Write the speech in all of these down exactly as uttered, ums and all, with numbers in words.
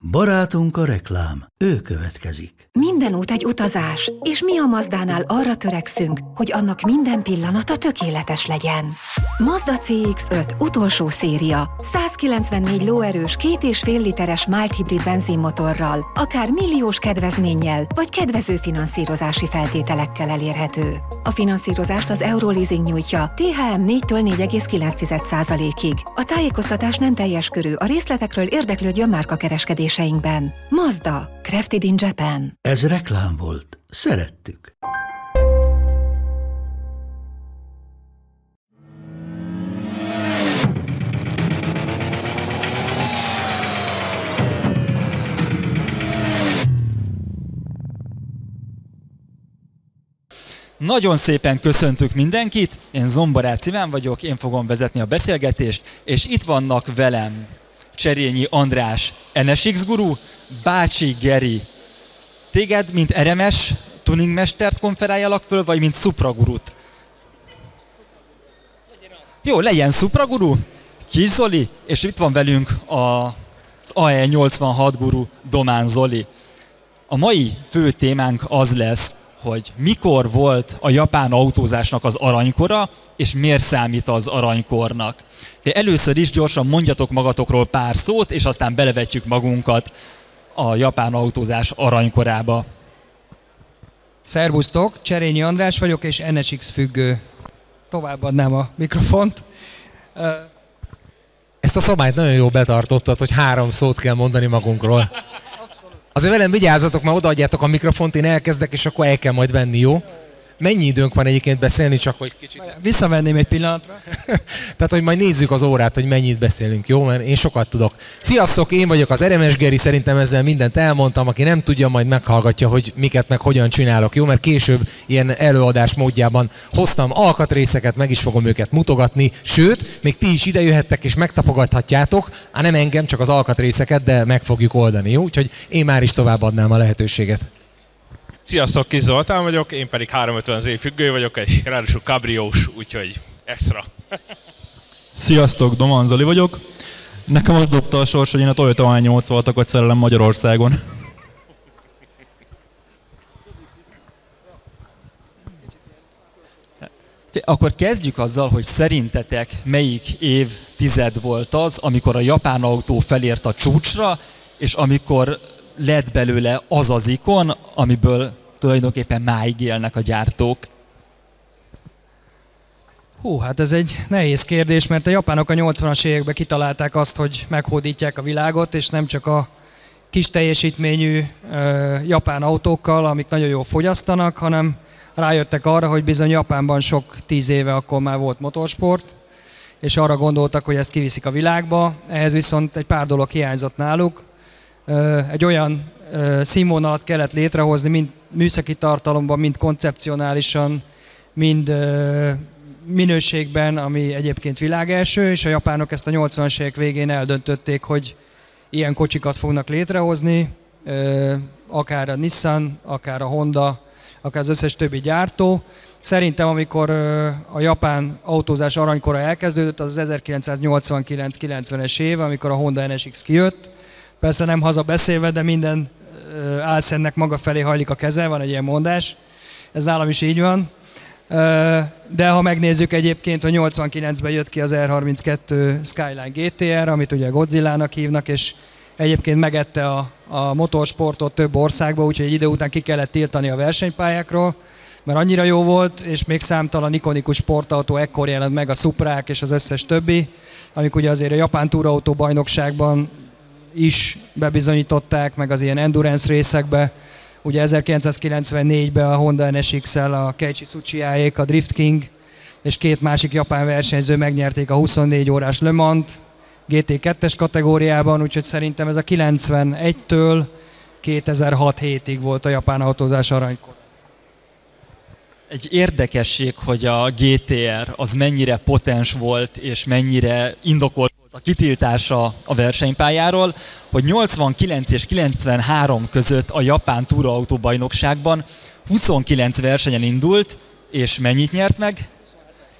Barátunk a reklám, ő következik. Minden út egy utazás, és mi a Mazdánál arra törekszünk, hogy annak minden pillanata tökéletes legyen. Mazda cé iksz öt utolsó széria, százkilencvennégy lóerős, két és fél literes mild hibrid benzinmotorral, akár milliós kedvezménnyel, vagy kedvező finanszírozási feltételekkel elérhető. A finanszírozást az Euroleasing nyújtja té há em négytől négy egész kilenc százalékig. A tájékoztatás nem teljes körű, a részletekről érdeklődjön márkakereskedéseinkben. Mazda, crafted in Japan. Ez reklám volt. Szerettük. Nagyon szépen köszöntök mindenkit, én Zomborác Iván vagyok, én fogom vezetni a beszélgetést, és itt vannak velem Cserényi András, en es iksz guru, Bácsi Geri. Téged, mint er em es tuningmestert konferáljalak föl, vagy mint szupragurut? Jó, legyen szupraguru, Kis Zoli, és itt van velünk az á e nyolcvanhat guru, Domán Zoli. A mai fő témánk az lesz, hogy mikor volt a japán autózásnak az aranykora, és miért számít az aranykornak. De először is gyorsan mondjatok magatokról pár szót, és aztán belevetjük magunkat a japán autózás aranykorába. Szervusztok, Cserényi András vagyok, és en es iksz függő. Továbbadnám a mikrofont. Ezt a szabályt nagyon jól betartottad, hogy három szót kell mondani magunkról. Azért velem vigyázzatok, mert odaadjátok a mikrofont, én elkezdek, és akkor el kell majd venni, jó? Mennyi időnk van egyébként beszélni, csak hogy kicsit... Visszavenném egy pillanatra. Tehát, hogy majd nézzük az órát, hogy mennyit beszélünk, jó? Mert én sokat tudok. Sziasztok, én vagyok az er em es Geri, szerintem ezzel mindent elmondtam, aki nem tudja, majd meghallgatja, hogy miket meg hogyan csinálok, jó? Mert később ilyen előadás módjában hoztam alkatrészeket, meg is fogom őket mutogatni, sőt, még ti is idejöhettek és megtapogathatjátok, á nem engem, csak az alkatrészeket, de meg fogjuk oldani, jó? Úgyhogy én már is továbbadnám a lehetőséget. Sziasztok, Kis Zoltán vagyok, én pedig háromszázötven zé függő vagyok, egy ráadásul kabriós, úgyhogy extra. Sziasztok, Domán Zoli vagyok. Nekem azt dobta a sors, hogy én a Toyota á nyolcvanhatokat szerelem Magyarországon. Akkor kezdjük azzal, hogy szerintetek melyik évtized volt az, amikor a japán autó felért a csúcsra, és amikor lett belőle az az ikon, amiből tulajdonképpen máig élnek a gyártók. Hú, hát ez egy nehéz kérdés, mert a japánok a nyolcvanas években kitalálták azt, hogy meghódítják a világot, és nem csak a kis teljesítményű ö, japán autókkal, amik nagyon jól fogyasztanak, hanem rájöttek arra, hogy bizony Japánban sok tíz éve akkor már volt motorsport, és arra gondoltak, hogy ezt kiviszik a világba. Ehhez viszont egy pár dolog hiányzott náluk. Egy olyan színvonalat kellett létrehozni, mind műszaki tartalomban, mind koncepcionálisan, mind minőségben, ami egyébként világelső, és a japánok ezt a nyolcvanas évek végén eldöntötték, hogy ilyen kocsikat fognak létrehozni, akár a Nissan, akár a Honda, akár az összes többi gyártó. Szerintem, amikor a japán autózás aranykora elkezdődött, az az ezerkilencszáznyolcvankilenc kilencvenes év, amikor a Honda en es iksz kijött. Persze nem haza beszélve, de minden álszennek maga felé hajlik a keze, van egy ilyen mondás. Ez nálam is így van. De ha megnézzük egyébként, hogy nyolcvankilencben jött ki az er harminckettő Skyline gé té er, amit ugye Godzillának hívnak, és egyébként megette a, a motorsportot több országba, úgyhogy egy idő után ki kellett tiltani a versenypályákról, mert annyira jó volt, és még számtalan ikonikus sportautó ekkor jelent meg, a Suprák és az összes többi, amik ugye azért a japán túrautó bajnokságban is bebizonyították, meg az ilyen endurance részekbe. Ugye ezerkilencszázkilencvennégyben a Honda en es iksz-el a Keiichi Tsuchiyaék, a Drift King, és két másik japán versenyző megnyerték a huszonnégy órás Le Mans-t gé té kettes kategóriában, úgyhogy szerintem ez a kilencvenegytől kétezer-hat-hétig volt a japán autózás aranykor. Egy érdekesség, hogy a gé té er az mennyire potens volt, és mennyire indokolt volt a kitiltása a versenypályáról, hogy nyolcvankilenc és kilencvenhárom között a japán túraautóbajnokságban huszonkilenc versenyen indult, és mennyit nyert meg?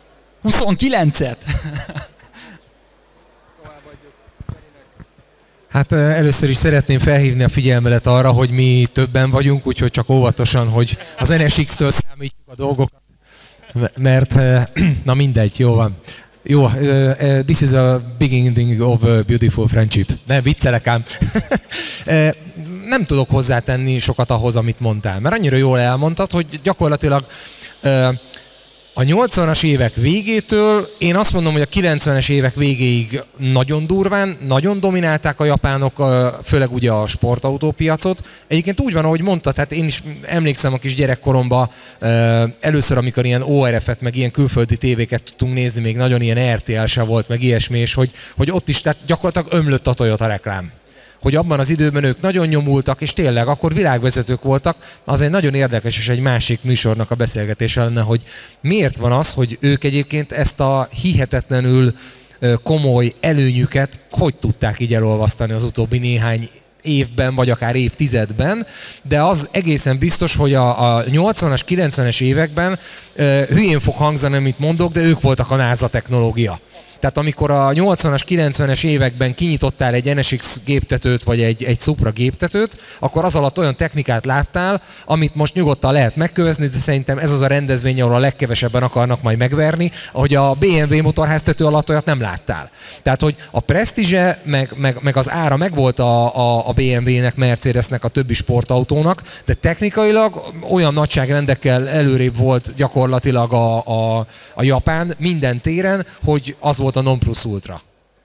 huszonkilencet! Hát először is szeretném felhívni a figyelmedet arra, hogy mi többen vagyunk, úgyhogy csak óvatosan, hogy az en es iksz-től számítjuk a dolgokat, mert na mindegy, jó van. Jó, uh, uh, this is a beginning of a beautiful friendship. Nem, viccelek ám. uh, nem tudok hozzátenni sokat ahhoz, amit mondtál, mert annyira jól elmondtad, hogy gyakorlatilag uh, a nyolcvanas évek végétől én azt mondom, hogy a kilencvenes évek végéig nagyon durván, nagyon dominálták a japánok, főleg ugye a sportautópiacot. Egyébként úgy van, ahogy mondtad, tehát én is emlékszem a kis gyerekkoromban először, amikor ilyen o er ef-et, meg ilyen külföldi tévéket tudtunk nézni, még nagyon ilyen er té el se volt, meg ilyesmi, és hogy, hogy ott is tehát gyakorlatilag ömlött a Toyota reklám. Hogy abban az időben ők nagyon nyomultak, és tényleg akkor világvezetők voltak, az egy nagyon érdekes és egy másik műsornak a beszélgetése lenne, hogy miért van az, hogy ők egyébként ezt a hihetetlenül komoly előnyüket hogy tudták így elolvasztani az utóbbi néhány évben, vagy akár évtizedben, de az egészen biztos, hogy a, a nyolcvanas, kilencvenes években hülyén fog hangzani, amit mondok, de ők voltak a NASA technológia. Tehát amikor a nyolcvanas, kilencvenes években kinyitottál egy en es iksz géptetőt, vagy egy, egy Supra géptetőt, akkor az alatt olyan technikát láttál, amit most nyugodtan lehet megkövezni, de szerintem ez az a rendezvény, ahol a legkevesebben akarnak majd megverni, ahogy a bé em vé motorháztető alatt olyat nem láttál. Tehát, hogy a presztízse, meg, meg, meg az ára megvolt a, a, a bé em vé-nek, Mercedesnek, a többi sportautónak, de technikailag olyan nagyságrendekkel előrébb volt gyakorlatilag a, a, a Japán minden téren, hogy az volt a non plus ultra.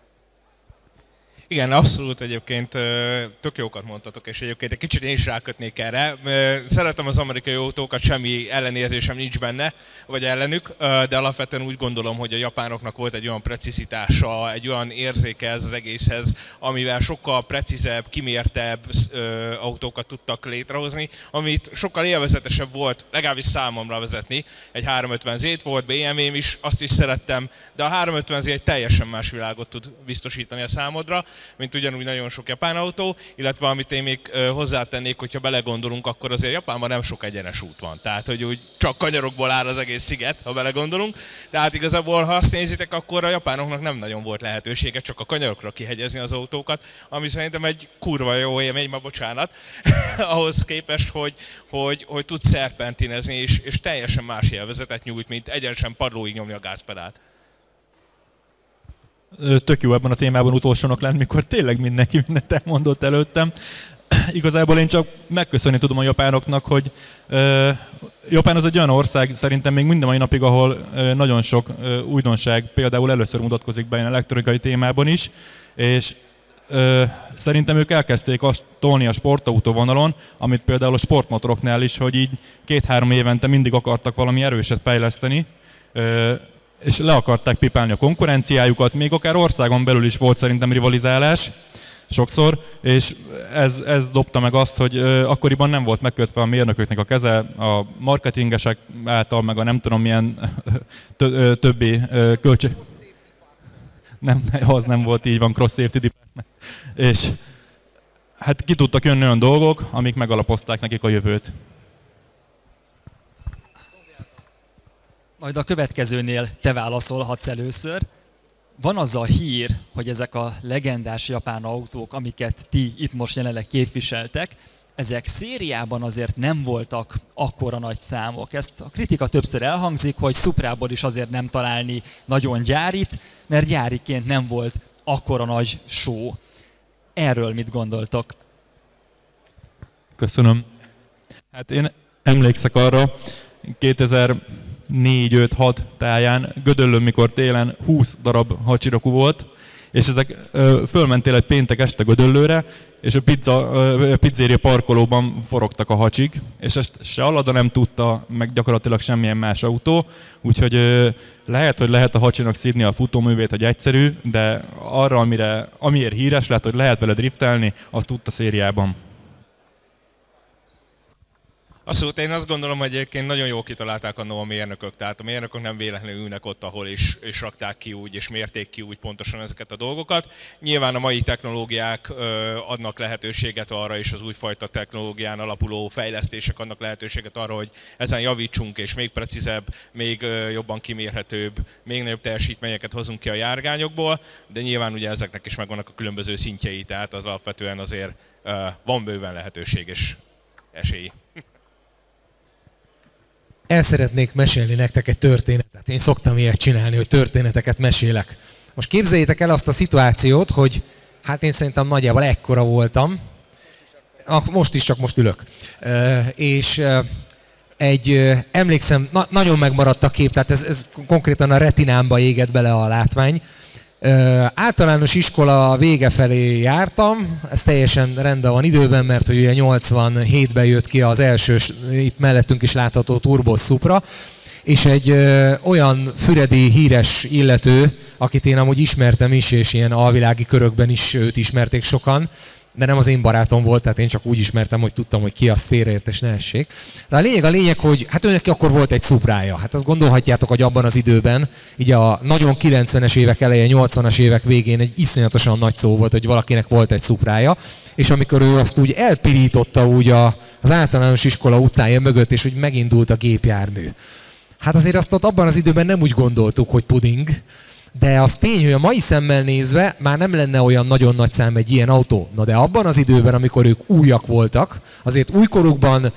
Igen, abszolút egyébként tök jókat mondtatok, és egyébként egy kicsit én is rákötnék erre. Szeretem az amerikai autókat, semmi ellenérzésem nincs benne, vagy ellenük, de alapvetően úgy gondolom, hogy a japánoknak volt egy olyan precizitása, egy olyan érzéke ez az egészhez, amivel sokkal precízebb, kimértebb autókat tudtak létrehozni, amit sokkal élvezetesebb volt, legalábbis számomra vezetni. Egy háromszázötven zét volt, bé em vém is, azt is szerettem, de a háromszázötven zé egy teljesen más világot tud biztosítani a számodra, mint ugyanúgy nagyon sok japán autó, illetve amit én még hozzátennék, hogyha belegondolunk, akkor azért Japánban nem sok egyenes út van. Tehát, hogy úgy csak kanyarokból áll az egész sziget, ha belegondolunk. Tehát igazából, ha azt nézitek, akkor a japánoknak nem nagyon volt lehetősége csak a kanyarokra kihegyezni az autókat, ami szerintem egy kurva jó élmény, ma bocsánat, ahhoz képest, hogy, hogy, hogy tudsz szerpentinezni, és, és teljesen más élvezetet nyújt, mint egyenesen padlóig nyomni a gázpedált. Tök jó ebben a témában utolsónak lenni, mikor tényleg mindenki mindent elmondott előttem. Igazából én csak megköszönni tudom a japánoknak, hogy uh, Japán az egy olyan ország szerintem még minden mai napig, ahol uh, nagyon sok uh, újdonság például először mutatkozik be ilyen elektronikai témában is, és uh, szerintem ők elkezdték azt tolni a sportautó vonalon, amit például a sportmotoroknál is, hogy így két-három évente mindig akartak valami erőset fejleszteni, uh, és le akarták pipálni a konkurenciájukat, még akár országon belül is volt szerintem rivalizálás sokszor, és ez, ez dobta meg azt, hogy uh, akkoriban nem volt megkötve a mérnököknek a keze, a marketingesek által, meg a nem tudom milyen tö, többi uh, költség... Nem, az nem volt így van, cross safety department. És hát ki tudtak jönni olyan dolgok, amik megalapozták nekik a jövőt. Majd a következőnél te válaszolhatsz először. Van az a hír, hogy ezek a legendás japán autók, amiket ti itt most jelenleg képviseltek, ezek szériában azért nem voltak akkora nagy számok. Ezt a kritika többször elhangzik, hogy Suprából is azért nem találni nagyon gyárit, mert gyáriként nem volt akkora nagy show. Erről mit gondoltok? Köszönöm. Hát én emlékszek arra, kétezer-négy öt hat táján Gödöllőn, mikor télen húsz darab hachiraku volt, és ezek ö, fölmentél egy péntek este Gödöllőre, és a pizza, ö, pizzéria parkolóban forogtak a hacsig, és ezt se a Lada nem tudta, meg gyakorlatilag semmilyen más autó, úgyhogy ö, lehet, hogy lehet a hacsinak szídni a futóművét, hogy egyszerű, de arra, amire, amiért híres lehet, hogy lehet vele driftelni, azt tudta szériában. Abszolút, én azt gondolom, hogy egyébként nagyon jól kitalálták annó a mérnökök, tehát a mérnökök nem véletlenül ülnek ott, ahol is, és rakták ki úgy, és mérték ki úgy pontosan ezeket a dolgokat. Nyilván a mai technológiák ö, adnak lehetőséget arra, és az újfajta technológián alapuló fejlesztések adnak lehetőséget arra, hogy ezen javítsunk, és még precízebb, még ö, jobban kimérhetőbb, még nagyobb teljesítményeket hozunk ki a járgányokból, de nyilván ugye ezeknek is megvannak a különböző szintjei, tehát az alapvetően azért ö, van bőven lehetőség és esély. El szeretnék mesélni nektek egy történetet. Én szoktam ilyet csinálni, hogy történeteket mesélek. Most képzeljétek el azt a szituációt, hogy hát én szerintem nagyjából ekkora voltam. Most is, csak most ülök. És egy, emlékszem, na, nagyon megmaradt a kép, tehát ez, ez konkrétan a retinámba égett bele a látvány. Ö, általános iskola vége felé jártam, ez teljesen rendben van időben, mert hogy ugye nyolcvanhétben jött ki az első, itt mellettünk is látható Turbo Supra, és egy ö, olyan füredi híres illető, akit én amúgy ismertem is, és ilyen alvilági körökben is őt ismerték sokan, de nem az én barátom volt, tehát én csak úgy ismertem, hogy tudtam, hogy ki az, félreértés ne essék. De a lényeg a lényeg, hogy hát őnek akkor volt egy Suprája. Hát azt gondolhatjátok, hogy abban az időben, így a nagyon kilencvenes évek eleje, nyolcvanas évek végén egy iszonyatosan nagy szó volt, hogy valakinek volt egy Suprája, és amikor ő azt úgy elpirította úgy a, az általános iskola utcája mögött, és úgy megindult a gépjármű. Hát azért azt ott abban az időben nem úgy gondoltuk, hogy puding, de az tény, hogy a mai szemmel nézve már nem lenne olyan nagyon nagy szám egy ilyen autó. Na de abban az időben, amikor ők újak voltak, azért újkorukban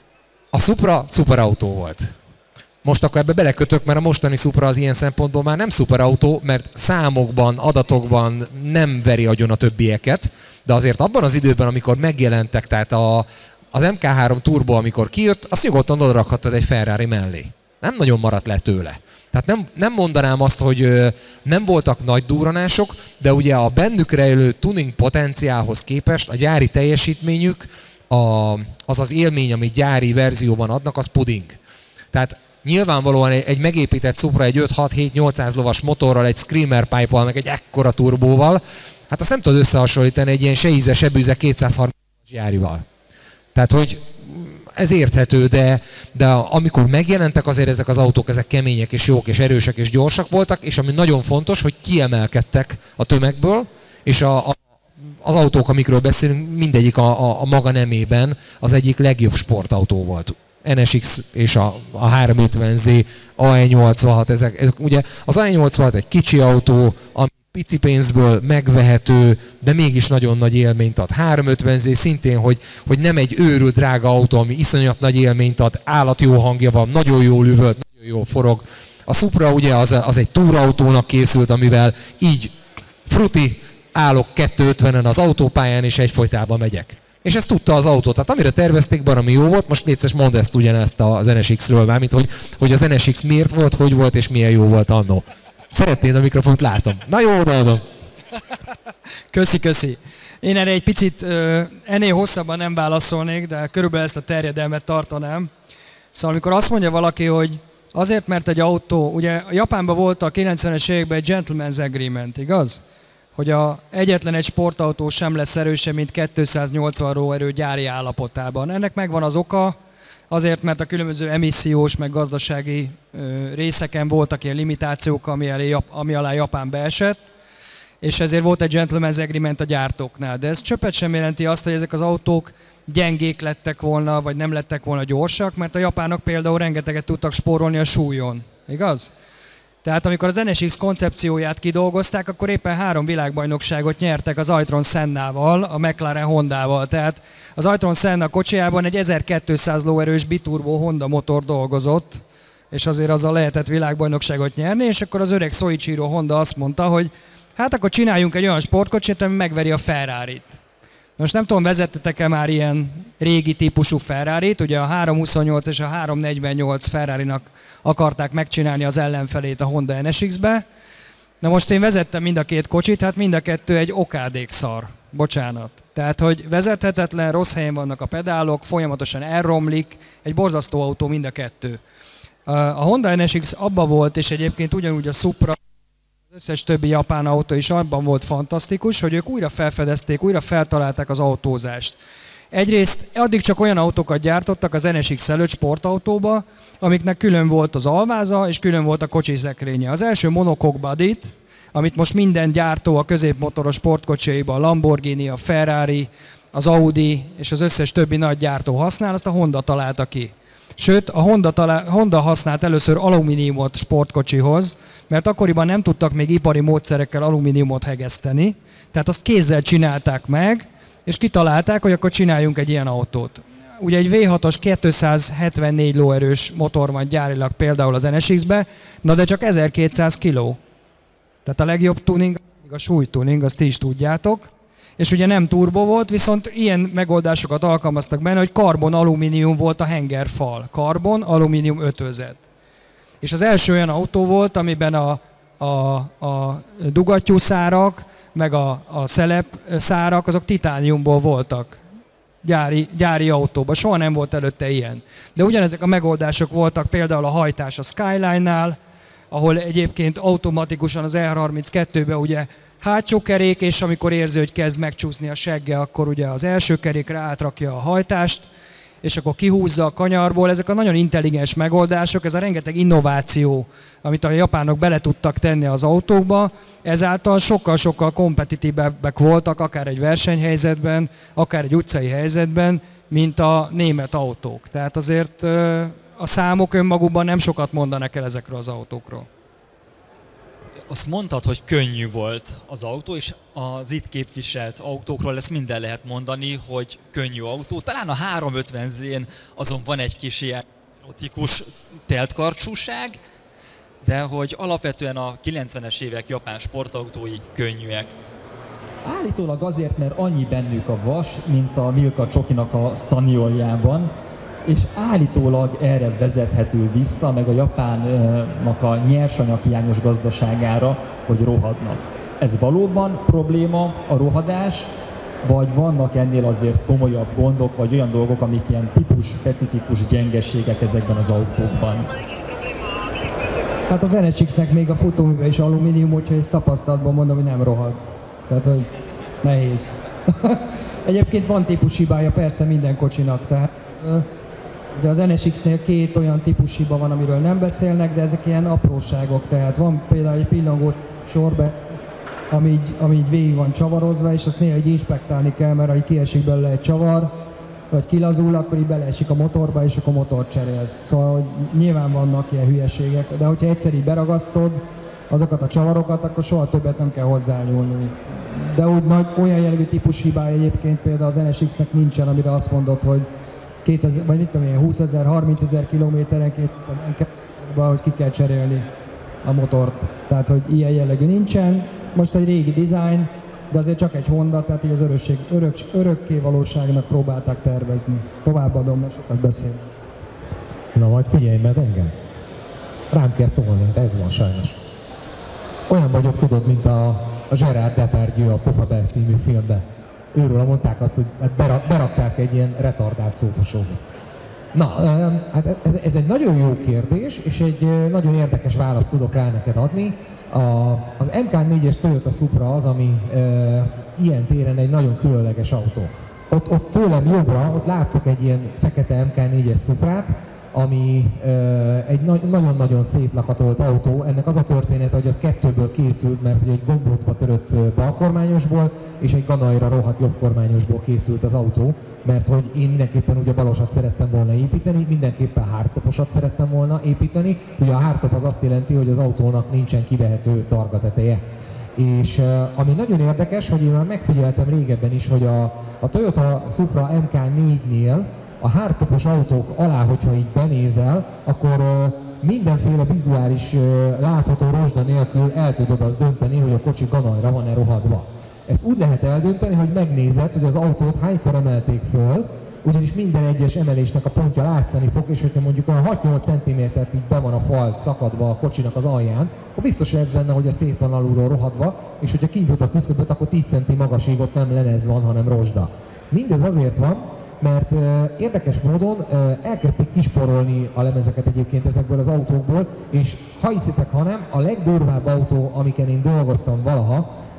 a Supra szuperautó volt. Most akkor ebbe belekötök, mert a mostani Supra az ilyen szempontból már nem szuperautó, mert számokban, adatokban nem veri agyon a többieket, de azért abban az időben, amikor megjelentek, tehát a, az em ká három Turbo, amikor kijött, azt nyugodtan odarakhattad egy Ferrari mellé. Nem nagyon maradt le tőle. Tehát nem, nem mondanám azt, hogy ö, nem voltak nagy durranások, de ugye a bennük rejlő tuning potenciálhoz képest a gyári teljesítményük, a, az az élmény, amit gyári verzióban adnak, az puding. Tehát nyilvánvalóan egy, egy megépített Supra egy öt-hat-hét-nyolcszáz lovas motorral, egy screamer pipe-val, meg egy ekkora turbóval, hát azt nem tudod összehasonlítani egy ilyen se íze, se bűze kétszázharminc gyárival. Tehát, hogy ez érthető, de, de amikor megjelentek azért ezek az autók, ezek kemények és jók és erősek és gyorsak voltak, és ami nagyon fontos, hogy kiemelkedtek a tömegből, és a, a, az autók, amikről beszélünk, mindegyik a, a, a maga nemében az egyik legjobb sportautó volt. en es iksz és a, a háromszázötven zé, á e nyolcvanhat, ezek, ezek ugye az á e nyolcvanhat egy kicsi autó, ami pici pénzből megvehető, de mégis nagyon nagy élményt ad. háromszázötven zé szintén, hogy, hogy nem egy őrült drága autó, ami iszonyat nagy élményt ad, állat jó hangja van, nagyon jól üvölt, nagyon jól forog. A Supra ugye az, az egy túrautónak készült, amivel így fruti állok kétszázötvenen az autópályán, és egyfolytában megyek. És ezt tudta az autó. Tehát amire tervezték, baromi jó volt, most létszes mondd ezt ugyanezt az en es iksz-ről, mármint hogy, hogy az en es iksz miért volt, hogy volt, és milyen jó volt annó. Szeretnéd a mikrofont, látom. Na jó, odaadom. Köszi, köszi. Én erre egy picit uh, ennél hosszabban nem válaszolnék, de körülbelül ezt a terjedelmet tartanám. Szóval amikor azt mondja valaki, hogy azért, mert egy autó, ugye a Japánban volt a kilencvenes években egy gentleman's agreement, igaz? Hogy a, egyetlen egy sportautó sem lesz erősebb, mint kétszáznyolcvan lóerő gyári állapotában. Ennek megvan az oka, azért, mert a különböző emissziós, meg gazdasági ö, részeken voltak ilyen limitációk, ami, elé, ami alá Japán beesett, és ezért volt egy gentleman's agreement a gyártóknál. De ez csöppet sem jelenti azt, hogy ezek az autók gyengék lettek volna, vagy nem lettek volna gyorsak, mert a japánok például rengeteget tudtak spórolni a súlyon. Igaz? Tehát amikor az en es iksz koncepcióját kidolgozták, akkor éppen három világbajnokságot nyertek az Ayrton Sennával, a McLaren Hondával. Tehát az Ayrton Senna kocsijában egy ezerkétszáz lóerős biturbo Honda motor dolgozott, és azért azzal lehetett világbajnokságot nyerni, és akkor az öreg Soichiro Honda azt mondta, hogy hát akkor csináljunk egy olyan sportkocsit, ami megveri a Ferrarit. Most nem tudom, vezettetek-e már ilyen régi típusú Ferrarit, ugye a háromszázhuszonnyolc és a háromszáznegyvennyolc Ferrarinak akarták megcsinálni az ellenfelét a Honda en es iksz-be. Na most én vezettem mind a két kocsit, hát mind a kettő egy okádék szar. Bocsánat. Tehát, hogy vezethetetlen, rossz helyen vannak a pedálok, folyamatosan elromlik, egy borzasztó autó mind a kettő. A Honda en es iksz abba volt, és egyébként ugyanúgy a Supra, az összes többi japán autó is abban volt fantasztikus, hogy ők újra felfedezték, újra feltalálták az autózást. Egyrészt addig csak olyan autókat gyártottak az en es iksz előtt sportautóba, amiknek külön volt az alváza és külön volt a kocsi szekrénye. Az első monocoque bodyt, amit most minden gyártó a középmotoros sportkocsijaiban, a Lamborghini, a Ferrari, az Audi és az összes többi nagy gyártó használ, azt a Honda találta ki. Sőt, a Honda, talál, Honda használt először alumíniumot sportkocsihoz, mert akkoriban nem tudtak még ipari módszerekkel alumíniumot hegeszteni, tehát azt kézzel csinálták meg, és kitalálták, hogy akkor csináljunk egy ilyen autót. Ugye egy vé hatos kétszázhetvennégy lóerős motor van gyárilag például az en es iksz-be, na de csak ezerkétszáz kiló. Tehát a legjobb tuning, a súlytuning, azt ti is tudjátok. És ugye nem turbo volt, viszont ilyen megoldásokat alkalmaztak benne, hogy karbon-alumínium volt a hengerfal. Karbon-alumínium ötvözet. És az első olyan autó volt, amiben a, a, a dugattyúszárak, meg a, a szelepszárak, azok titániumból voltak. Gyári, gyári autóban. Soha nem volt előtte ilyen. De ugyanezek a megoldások voltak például a hajtás a Skyline-nál, ahol egyébként automatikusan az er harminckettőben ugye hátsó kerék, és amikor érzi, hogy kezd megcsúszni a segge, akkor ugye az első kerékre átrakja a hajtást, és akkor kihúzza a kanyarból. Ezek a nagyon intelligens megoldások, ez a rengeteg innováció, amit a japánok bele tudtak tenni az autókba, ezáltal sokkal-sokkal kompetitívebbek voltak, akár egy versenyhelyzetben, akár egy utcai helyzetben, mint a német autók. Tehát azért a számok önmagukban nem sokat mondanak el ezekről az autókról. Azt mondtad, hogy könnyű volt az autó, és az itt képviselt autókról ezt minden lehet mondani, hogy könnyű autó. Talán a háromszázötven zén azon van egy kis ilyen erotikus teltkarcsúság, de hogy alapvetően a kilencvenes évek japán sportautói könnyűek. Állítólag azért, mert annyi bennük a vas, mint a Milka Csokinak a Stanioljában, és állítólag erre vezethető vissza, meg a Japánnak a nyersanyaghiányos gazdaságára, hogy rohadnak. Ez valóban probléma, a rohadás, vagy vannak ennél azért komolyabb gondok, vagy olyan dolgok, amik ilyen típus-specifikus gyengeségek ezekben az autókban? Hát az en es iksz-nek még a futóműve is alumínium, hogyha ezt tapasztalatban mondom, hogy nem rohad. Tehát, hogy nehéz. Egyébként van típushibája persze minden kocsinak, tehát ugye az en es iksz-nél két olyan típushiba van, amiről nem beszélnek, de ezek ilyen apróságok, tehát van például egy pillangó sorbe, ami így, ami így végig van csavarozva, és azt néha így inspektálni kell, mert ha kiesik belőle egy csavar, vagy kilazul, akkor így beleesik a motorba, és akkor motort cserélsz. Szóval hogy nyilván vannak ilyen hülyeségek, de hogyha egyszer így beragasztod azokat a csavarokat, akkor soha többet nem kell hozzányúlni. De úgy nagy, olyan jellegű típus hibája egyébként például az en es iksz-nek nincsen, amire azt mondod, hogy kétezer, vagy mit tudom én, húszezer, harmincezer kilométerenként, hogy ki kell cserélni a motort. Tehát, hogy ilyen jellegű nincsen. Most egy régi design, de azért csak egy Honda, tehát így az örökség, örök, örökké valóságnak próbálták tervezni. Továbbadom, mert sokat beszél. Na majd figyelj meg engem. Rám kell szólni, de ez van sajnos. Olyan vagyok, tudod, mint a, a Gerard Depardieu a Pofabel című filmben. Őről mondták azt, hogy hát berakták egy ilyen retardált szófosóhoz. Na, hát ez, ez egy nagyon jó kérdés, és egy nagyon érdekes választ tudok rá neked adni. A, az em ká négyes Toyota Supra az, ami e, ilyen téren egy nagyon különleges autó. Ott, ott tőlem jobbra, ott láttok egy ilyen fekete em ká négyes Suprát, ami e, egy na- nagyon-nagyon szép lakatolt autó. Ennek az a története, hogy az kettőből készült, mert ugye egy gombócba törött balkormányosból és egy ganajra rohadt jobbkormányosból készült az autó, mert hogy én mindenképpen ugye balosat szerettem volna építeni, mindenképpen hardtoposat szerettem volna építeni. Ugye a hardtop az azt jelenti, hogy az autónak nincsen kivehető targateteje. És uh, ami nagyon érdekes, hogy én már megfigyeltem régebben is, hogy a, a Toyota Supra em ká négynél a hardtopos autók alá, hogyha így benézel, akkor uh, mindenféle vizuális uh, látható rozsda nélkül el tudod azt dönteni, hogy a kocsi ganajra van-e rohadva. Ezt úgy lehet eldönteni, hogy megnézed, hogy az autót hányszor emelték föl, ugyanis minden egyes emelésnek a pontja látszani fog, és hogyha mondjuk a hat-nyolc centimétert így be van a fal szakadva a kocsinak az alján, akkor biztos lesz benne, hogy a szét van alulról rohadva, és hogyha kint a küszöböt, akkor tíz centi magasígot nem lemez van, hanem rozsda. Mindez azért van, mert uh, érdekes módon uh, elkezdték kisporolni a lemezeket egyébként ezekből az autókból, és ha hiszitek, ha nem, a legdurvább autó, amiken én dolgoztam valaha,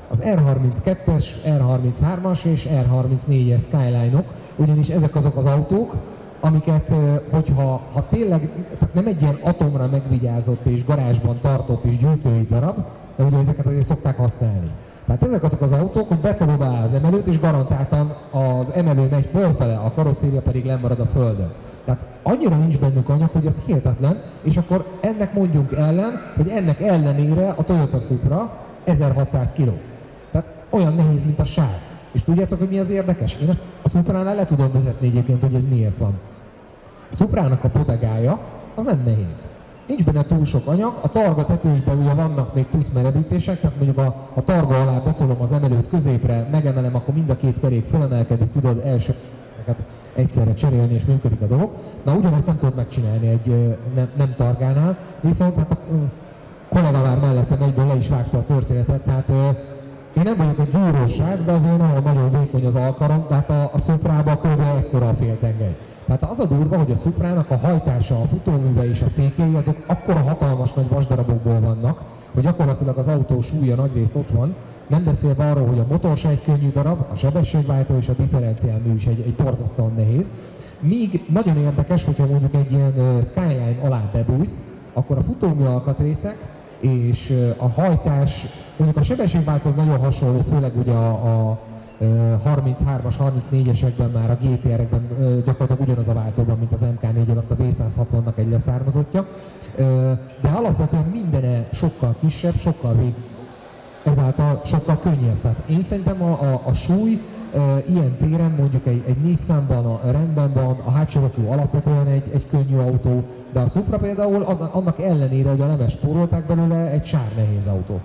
Az er harminckettes, er harminchármas és er harmincnégyes Skyline-ok, ugyanis ezek azok az autók, amiket, hogyha ha tényleg, tehát nem egy ilyen atomra megvigyázott és garázsban tartott és gyűjtői darab, de ugye ezeket azért szokták használni. Tehát ezek azok az autók, hogy betolod alá az emelőt, és garantáltan az emelő megy fölfele, a karosszéria pedig lemarad a földön. Tehát annyira nincs bennük anyag, hogy ez hihetetlen, és akkor ennek mondjunk ellen, hogy ennek ellenére a Toyota Supra ezerhatszáz kiló. Tehát olyan nehéz, mint a sár. És tudjátok, hogy mi az érdekes? Én ezt a Supránál le tudom vezetni egyébként, hogy ez miért van. A Suprának a podegája az nem nehéz. Nincs benne túl sok anyag, a targa tetősben ugye vannak még plusz merevítések, tehát mondjuk a, a targa alá betolom az emelőt középre, megemelem, akkor mind a két kerék fölemelkedik, tudod első egyszerre cserélni és működik a dolog. Na ugyanezt nem tudod megcsinálni egy nem, nem targánál, viszont hát a kollega már mellettem egyből le is vágta a történetet, tehát én nem vagyok egy gyúrós srác, de azért nagyon, nagyon vékony az alkarom, de hát a, a Suprában kb. Ekkora a féltengely. Tehát az a durva, hogy a Suprának a hajtása, a futóműve és a fékei azok akkora hatalmas nagy vasdarabokból vannak, hogy gyakorlatilag az autó súlya nagyrészt ott van, nem beszélve arról, hogy a motor se egy könnyű darab, a sebességváltó és a differenciálmű is egy, egy borzasztóan nehéz. Míg nagyon érdekes, hogyha mondjuk egy ilyen Skyline alá bebújsz, akkor a futómű alkatrészek és a hajtás, mondjuk a sebességváltó az nagyon hasonló, főleg ugye a, a harminchármas, harmincnégyesekben már a gé té er-ekben gyakorlatilag ugyanaz a váltóban, mint az em ká négy alatt a vé száz hatvannak egy leszármazottja. De alapvetően mindene sokkal kisebb, sokkal vég, ezáltal sokkal könnyebb. Tehát én szerintem a, a, a súly ilyen téren mondjuk egy, egy Nissanban a rendben van, a hátsó rakó alapvetően egy, egy könnyű autó, de a Supra például az, annak ellenére, hogy a lemes spórolták belőle, egy sár nehéz autó.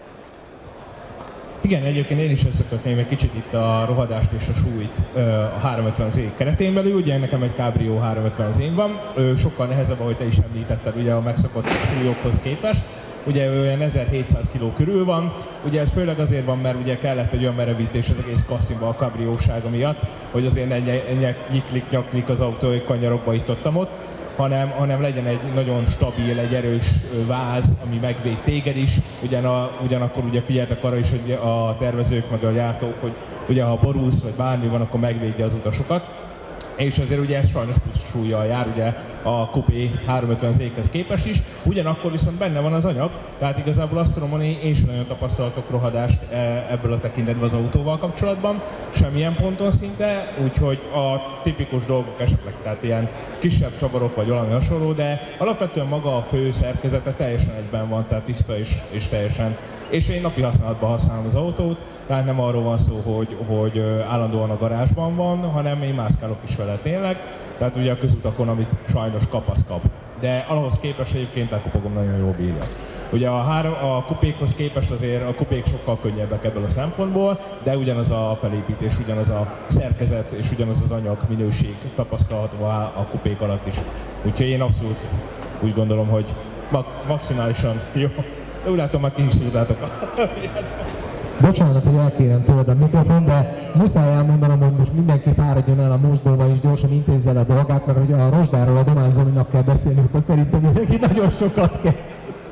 Igen, egyébként én is összekötném egy kicsit itt a rohadást és a súlyt a háromszázötven zé keretén belül. Ugye nekem egy Cabrio háromszázötven zé van, sokkal nehezebb, ahogy te is említetted, ugye a megszokott súlyokhoz képest. Ugye olyan ezerhétszáz kiló körül van, ugye ez főleg azért van, mert ugye kellett egy olyan merevítés az egész kasztinba a kabriósága miatt, hogy azért ne nyiklik, nyaklik az autó kanyarokba itt-ottam ott, hanem, hanem legyen egy nagyon stabil, egy erős váz, ami megvéd téged is. Ugyan a, ugyanakkor ugye figyeltek arra is, hogy a tervezők meg a gyártók, hogy ugye ha borúsz vagy bármi van, akkor megvédje az utasokat. És azért ugye ez sajnos plusz súllyal jár ugye a Coupé háromszázötven zé-hez képest is, ugyanakkor viszont benne van az anyag, tehát igazából azt tudom mondani, én sem nagyon tapasztalatok rohadást ebből a tekintetben az autóval kapcsolatban, semmilyen ponton szinte, úgyhogy a tipikus dolgok esetleg, tehát ilyen kisebb csavarok vagy valami hasonló, de alapvetően maga a fő szerkezete teljesen egyben van, tehát tiszta és, és teljesen. És én napi használatban használom az autót, tehát nem arról van szó, hogy, hogy állandóan a garázsban van, hanem én mászkálok is vele tényleg. Tehát ugye a közutakon, amit sajnos kap, az kap. De ahhoz képest egyébként elkopogom nagyon jól bírja. Ugye a, három, a kupékhoz képest azért a kupék sokkal könnyebbek ebből a szempontból, de ugyanaz a felépítés, ugyanaz a szerkezet és ugyanaz az anyag minőség tapasztalható a kupék alatt is. Úgyhogy én abszolút úgy gondolom, hogy mak- maximálisan jó. Úgy látom, már ki is szúrtátok. Bocsánat, hogy elkérem tőled a mikrofon, de muszáj elmondanom, hogy most mindenki fáradjon el a mosdóba és gyorsan intézze el a dolgát, mert hogy a rozsdáról a Domán Zolinak kell beszélni, akkor szerintem mindenki nagyon sokat kell.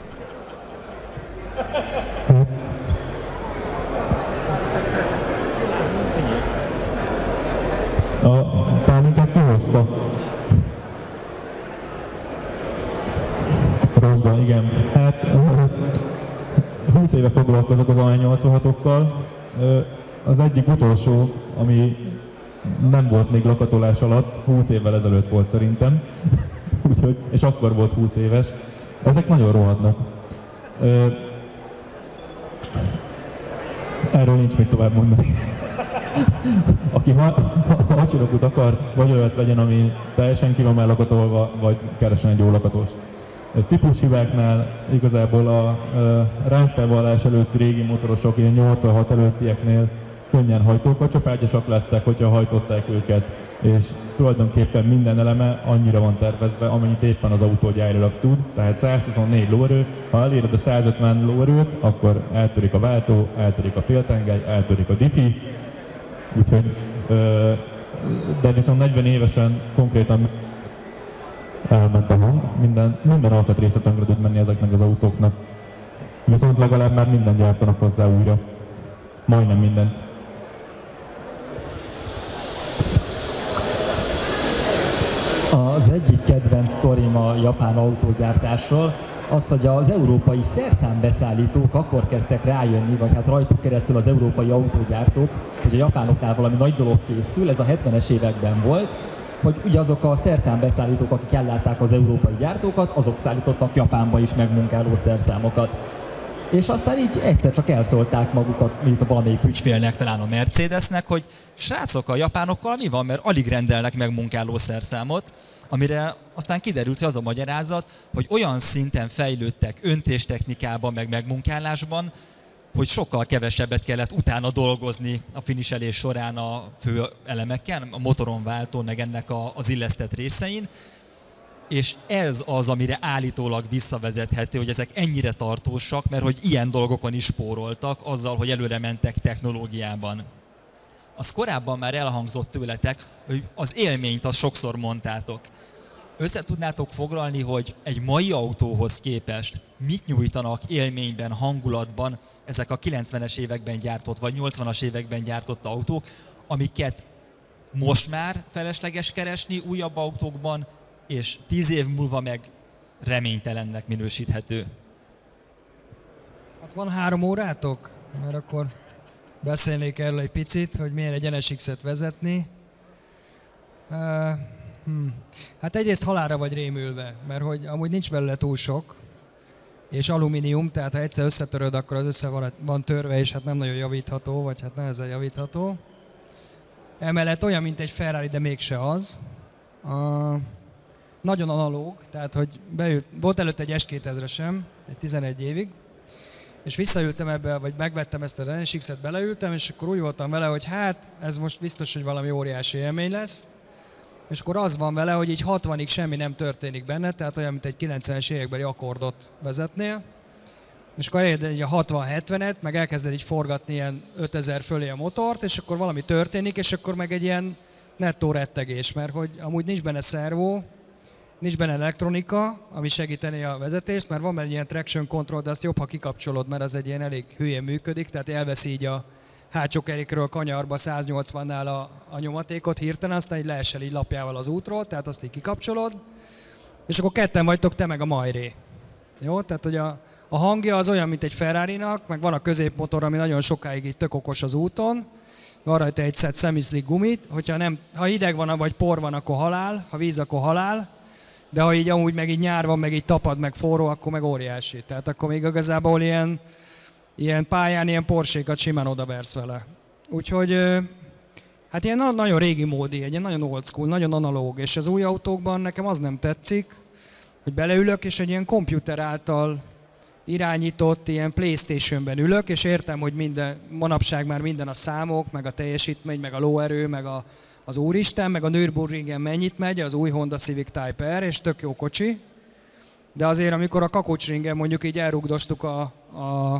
A pálinkát kihozta. Rozsda, igen. Hát húsz éve foglalkozok az á nyolcvanhatokkal. Az egyik utolsó, ami nem volt még lakatolás alatt, húsz évvel ezelőtt volt szerintem, úgyhogy, és akkor volt húsz éves. Ezek nagyon rohadnak. Erről nincs mit tovább mondani. Aki hacsirakot akar, vagy olyat vegyen, ami teljesen ki van már lakatolva, vagy keresen egy jó lakatost. Típushibáknál igazából a, a ráncfelvallás előtti régi motorosok, ilyen nyolcvanhat előttieknél könnyen hajtókacsapágyasak lettek, hogyha hajtották őket, és tulajdonképpen minden eleme annyira van tervezve, amennyit éppen az autó gyárilag tud, tehát százhuszonnégy lóerő, ha eléred a százötven lóerőt, akkor eltörik a váltó, eltörik a féltengely, eltörik a diffi, úgyhogy, de viszont negyven évesen konkrétan elment a hang, minden, minden alkatrésze tönkre tud menni ezeknek az autóknak. Viszont legalább már minden gyártanak hozzá újra. majdnem mindent. Az egyik kedvenc sztorim a japán autógyártásról az, hogy az európai szerszámbeszállítók akkor kezdtek rájönni, vagy hát rajtuk keresztül az európai autógyártók, hogy a japánoknál valami nagy dolog készül, ez a hetvenes években volt, hogy ugye azok a szerszámbeszállítók, akik ellátták az európai gyártókat, azok szállítottak Japánba is megmunkáló szerszámokat. És aztán így egyszer csak elszólták magukat, mondjuk a valamelyik ügyfélnek, talán a Mercedesnek, hogy srácok, a japánokkal mi van, mert alig rendelnek meg munkáló szerszámot, amire aztán kiderült, hogy az a magyarázat, hogy olyan szinten fejlődtek öntéstechnikában, meg megmunkálásban, hogy sokkal kevesebbet kellett utána dolgozni a finiselés során a fő elemeken, a motoron váltó, meg ennek a, az illesztett részein, és ez az, amire állítólag visszavezethető, hogy ezek ennyire tartósak, mert hogy ilyen dolgokon is spóroltak, azzal, hogy előre mentek technológiában. Az korábban már elhangzott tőletek, hogy az élményt azt sokszor mondtátok. Össze tudnátok foglalni, hogy egy mai autóhoz képest mit nyújtanak élményben, hangulatban ezek a kilencvenes években gyártott, vagy nyolcvanas években gyártott autók, amiket most már felesleges keresni újabb autókban, és tíz év múlva meg reménytelennek minősíthető. Hát van három órátok, mert akkor beszélnék erről egy picit, hogy milyen egy en es iksz-et vezetni. Uh, hmm. Hát egyrészt halálra vagy rémülve, mert hogy amúgy nincs belőle túl sok, és alumínium, tehát ha egyszer összetöröd, akkor az össze van, van törve, és hát nem nagyon javítható, vagy hát nehezen javítható. Emellett olyan, mint egy Ferrari, de mégse az. Uh, nagyon analóg, tehát hogy beült, volt előtt egy es kétezresem, egy tizenegy évig, és visszaültem ebbe, vagy megvettem ezt az en es iksz-et, beleültem, és akkor úgy voltam vele, hogy hát ez most biztos, hogy valami óriási élmény lesz. És akkor az van vele, hogy így hatvanig semmi nem történik benne, tehát olyan, mint egy kilencvenes évekbeli akkordot vezetnél. És akkor elérd egy a hatvan-hetvenet, meg elkezded így forgatni ilyen ötezer fölé a motort, és akkor valami történik, és akkor meg egy ilyen nettó rettegés, mert hogy amúgy nincs benne szervó, nincs benne elektronika, ami segíteni a vezetést, mert van benne ilyen traction control, de azt jobb, ha kikapcsolod, mert az egy ilyen elég hülyén működik, tehát elveszi így a hátsó kerékről kanyarba száznyolcvannál a, a nyomatékot hirtelen, aztán így leesel így lapjával az útról, tehát azt így kikapcsolod, és akkor ketten vagytok, te meg a Majré. Jó? Tehát, hogy a, a hangja az olyan, mint egy Ferrarinak, meg van a középmotor, ami nagyon sokáig így tök okos az úton, van rajta egy szett semi-slick gumit, hogyha nem, ha hideg van, vagy por van, akkor halál, ha víz, akkor halál, de ha így amúgy meg így nyár van, meg így tapad, meg forró, akkor meg óriási. Tehát akkor még igazából ilyen, ilyen pályán ilyen Porsche-kat simán odaversz vele. Úgyhogy hát ilyen nagyon régi módi, egy ilyen nagyon old school, nagyon analóg, és az új autókban nekem az nem tetszik, hogy beleülök, és egy ilyen komputer által irányított ilyen PlayStation-ben ülök, és értem, hogy minden, manapság már minden a számok, meg a teljesítmény, meg a lóerő, meg a, az úristen, meg a Nürburgringen mennyit megy, az új Honda Civic Type R, és tök jó kocsi. De azért, amikor a Kakocsringen mondjuk így elrugdostuk a, a,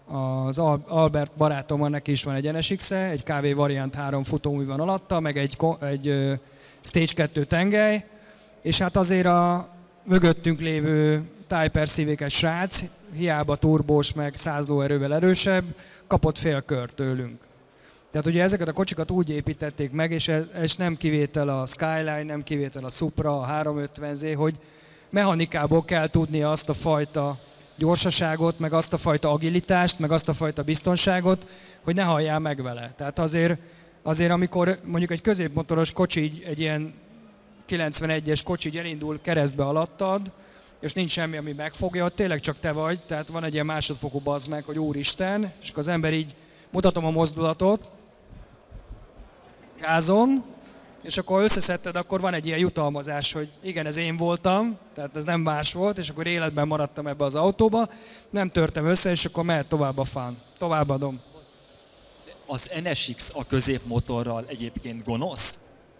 az Albert barátommal, neki is van egy en es iksz-e, egy ká vé Variant három futómű van alatta, meg egy, egy Stage kettő tengely, és hát azért a mögöttünk lévő Type R Civic-es srác, hiába turbós, meg száz lóerővel erősebb, kapott fél kört tőlünk. Tehát ugye ezeket a kocsikat úgy építették meg, és ez, ez nem kivétel a Skyline, nem kivétel a Supra, a háromszázötven zé, hogy mechanikából kell tudnia azt a fajta gyorsaságot, meg azt a fajta agilitást, meg azt a fajta biztonságot, hogy ne halljál meg vele. Tehát azért, azért amikor mondjuk egy középmotoros kocsi, egy ilyen kilencvenegyes kocsi elindul keresztbe alattad, és nincs semmi, ami megfogja, ott tényleg csak te vagy, tehát van egy ilyen másodfokú bazd meg, hogy úristen, és akkor az ember így, mutatom a mozdulatot, gázon, és akkor összeszedted, akkor van egy ilyen jutalmazás, hogy igen, ez én voltam, tehát ez nem más volt, és akkor életben maradtam ebbe az autóba, nem törtem össze, és akkor mehet tovább a fán. Továbbadom. Az en es iksz a középmotorral egyébként gonosz?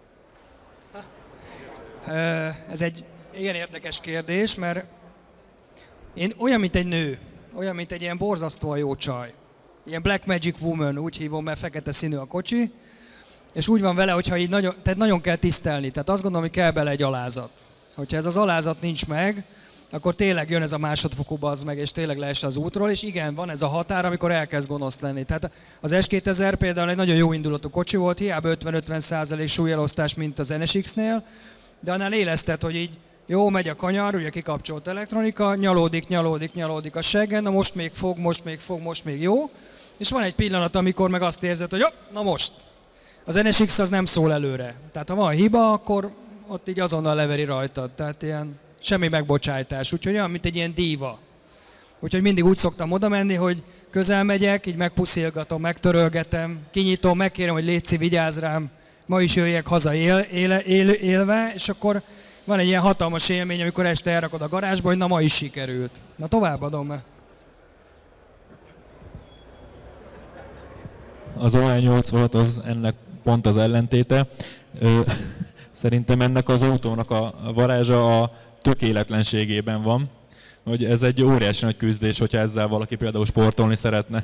Ez egy igen érdekes kérdés, mert én olyan, mint egy nő, olyan, mint egy ilyen borzasztóan jó csaj. Ilyen Black Magic Woman, úgy hívom, mert fekete színű a kocsi, és úgy van vele, hogyha így nagyon, tehát nagyon kell tisztelni. Tehát azt gondolom, hogy kell bele egy alázat. Hogyha ez az alázat nincs meg, akkor tényleg jön ez a másodfokú bazd meg, és tényleg lees az útról, és igen, van ez a határ, amikor elkezd gonosz lenni. Tehát az S kétezer például egy nagyon jó indulatú kocsi volt, hiába ötven-ötven százalék súlyelosztás, mint az en es iksz-nél, de annál élesztett, hogy így jó, megy a kanyar, ugye kikapcsolt elektronika, nyalódik, nyalódik, nyalódik a seggen, na most még fog, most még fog, most még jó, és van egy pillanat, amikor meg azt érzed, hogy hopp, na most. Az en es iksz az nem szól előre. Tehát ha van hiba, akkor ott így azonnal leveri rajtad. Tehát ilyen semmi megbocsájtás. Úgyhogy olyan, mint egy ilyen díva. Úgyhogy mindig úgy szoktam oda menni, hogy közel megyek, így megpuszilgatom, megtörölgetem, kinyitom, megkérem, hogy létszi, vigyázz rám, ma is jöjjek haza él, él, él, élve, és akkor van egy ilyen hatalmas élmény, amikor este elrakod a garázsba, hogy na ma is sikerült. Na továbbadom meg. Az o e nyolcvanhat az ennek pont az ellentéte. Szerintem ennek az autónak a varázsa a tökéletlenségében van, hogy ez egy óriási nagy küzdés, hogyha ezzel valaki például sportolni szeretne.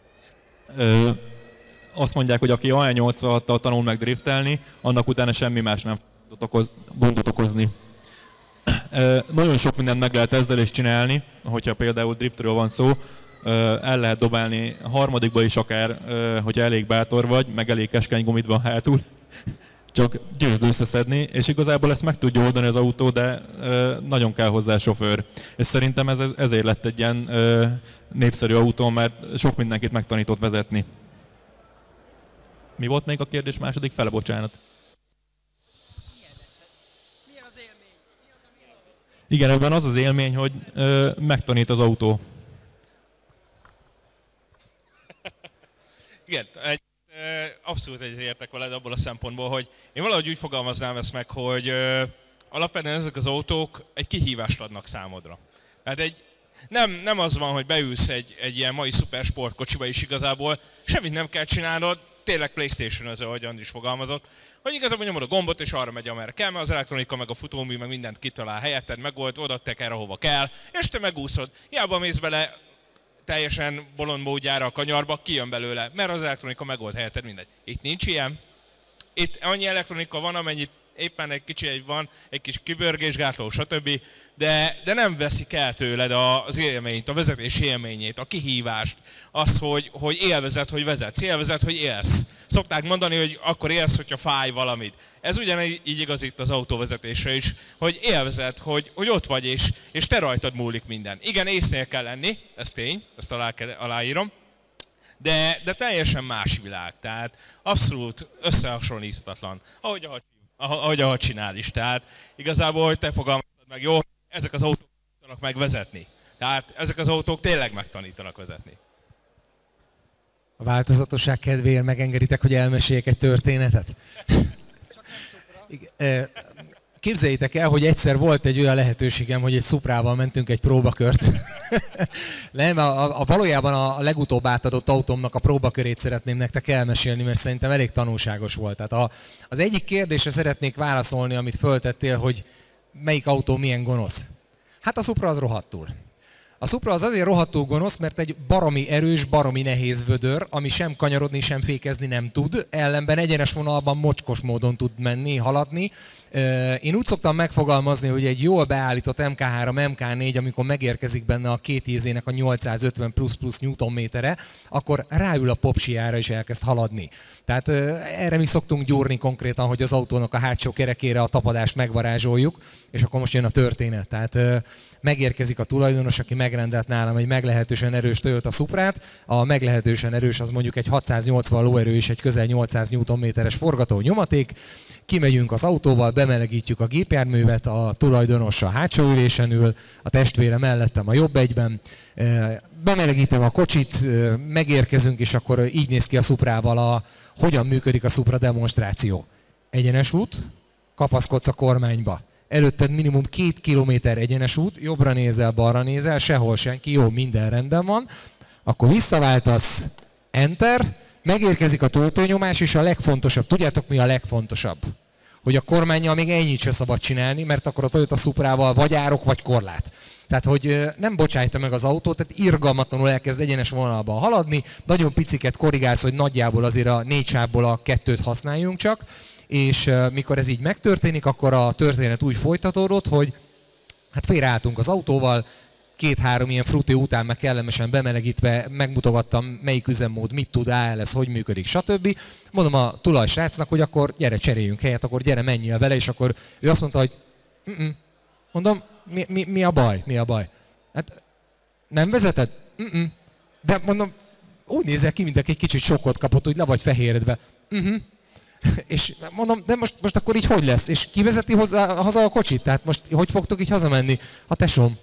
Azt mondják, hogy aki o e nyolcvanhattal tanul meg driftelni, annak utána semmi más nem fog okoz, gondot okozni. Nagyon sok mindent meg lehet ezzel is csinálni, hogyha például driftről van szó, el lehet dobálni a harmadikba is akár, hogyha elég bátor vagy, meg elég keskeny gumid van hátul, csak győzd összeszedni, és igazából ezt meg tudja oldani az autó, de nagyon kell hozzá sofőr. És szerintem ez, ezért lett egy ilyen népszerű autó, mert sok mindenkit megtanított vezetni. Mi volt még a kérdés második fele, bocsánat? Igen, ebben az az élmény, hogy ö, megtanít az autó. Igen, egy, ö, abszolút egyetértek veled abból a szempontból, hogy én valahogy úgy fogalmaznám ezt meg, hogy ö, alapvetően ezek az autók egy kihívást adnak számodra. Tehát egy, nem, nem az van, hogy beülsz egy, egy ilyen mai szupersportkocsiba is igazából, semmit nem kell csinálnod, tényleg PlayStation-özöl, ahogy Andris fogalmazott, hogy igazából nyomod a gombot, és arra megy, amerre kell, mert az elektronika, meg a futómű, meg mindent kitalál helyetted, megold, oda teker, ahova kell, és te megúszod. Hiába mész bele teljesen bolond módjára a kanyarba, kijön belőle, mert az elektronika megold helyetted, mindegy. Itt nincs ilyen. Itt annyi elektronika van, amennyit éppen egy kicsi egy van, egy kis kibörgésgátló, stb. De, de nem veszik el tőled az élményt, a vezetés élményét, a kihívást, azt, hogy, hogy élvezed, hogy vezetsz, élvezed, hogy élsz. Szokták mondani, hogy akkor élsz, hogyha fáj valamit. Ez ugyanígy igaz itt az autóvezetésre is, hogy élvezed, hogy, hogy ott vagy, és, és te rajtad múlik minden. Igen, észnél kell lenni, ez tény, ezt alá, aláírom, de, de teljesen más világ, tehát abszolút összehasonlíthatatlan, ahogy ahogy, ahogy, ahogy csinál is. Tehát igazából, hogy te fogalmazod meg, jó, ezek az autók tanítanak meg vezetni. Tehát ezek az autók tényleg megtanítanak vezetni. A változatosság kedvéért megengeditek, hogy elmeséljek egy történetet? Képzeljétek el, hogy egyszer volt egy olyan lehetőségem, hogy egy Suprával mentünk egy próbakört. Nem, a, a, valójában a legutóbb átadott autómnak a próbakörét szeretném nektek elmesélni, mert szerintem elég tanulságos volt. Tehát a, az egyik kérdésre szeretnék válaszolni, amit föltettél, hogy melyik autó milyen gonosz. Hát a Supra az rohadtul. A Supra az azért rohadtul gonosz, mert egy baromi erős, baromi nehéz vödör, ami sem kanyarodni, sem fékezni nem tud, ellenben egyenes vonalban mocskos módon tud menni, haladni. Én úgy szoktam megfogalmazni, hogy egy jól beállított em ká három, em ká négy, amikor megérkezik benne a két ízének a nyolcszázötven plusz-plusz newtonmétere, akkor ráül a popsiára és elkezd haladni. Tehát erre mi szoktunk gyúrni konkrétan, hogy az autónak a hátsó kerekére a tapadást megvarázsoljuk, és akkor most jön a történet. Tehát megérkezik a tulajdonos, aki megrendelt nálam egy meglehetősen erős Toyota Suprát. A meglehetősen erős az mondjuk egy hatszáznyolcvan lóerő és egy közel nyolcszáz newtonméteres forgató nyomaték. Kimegyünk az autóval, bemelegítjük a gépjárművet, a tulajdonos a hátsó ülésen ül, a testvére mellettem a jobb egyben. Bemelegítem a kocsit, megérkezünk, és akkor így néz ki a Suprával, a, hogyan működik a Supra demonstráció. Egyenes út, kapaszkodsz a kormányba. Előtted minimum két kilométer egyenes út, jobbra nézel, balra nézel, sehol senki, jó, minden rendben van. Akkor visszaváltasz, enter, megérkezik a töltőnyomás, és a legfontosabb, tudjátok mi a legfontosabb? Hogy a kormánnyal még ennyit se szabad csinálni, mert akkor a Toyota Suprával vagy árok, vagy korlát. Tehát, hogy nem bocsájta meg az autót, tehát irgalmatlanul elkezd egyenes vonalban haladni, nagyon piciket korrigálsz, hogy nagyjából azért a négy sávból a kettőt használjunk csak, és mikor ez így megtörténik, akkor a történet úgy folytatódott, hogy Hát félreálltunk az autóval, két-három ilyen fruti után meg kellemesen bemelegítve megmutogattam, melyik üzemmód mit tud, á el es, hogy működik, stb. Mondom a tulajsrácnak, hogy akkor gyere, cseréljünk helyet, akkor gyere, menjél vele, és akkor ő azt mondta, hogy Mm-mm. Mondom, mi, mi, mi a baj, mi a baj? Hát nem vezeted? Mm-mm. De mondom, úgy nézel ki, mint egy kicsit sokkot kapott, hogy le vagy fehéredve. Uh-huh. És mondom, de most, most akkor így hogy lesz? És ki vezeti hozzá, haza a kocsit? Tehát most hogy fogtok így hazamenni? A tesóm.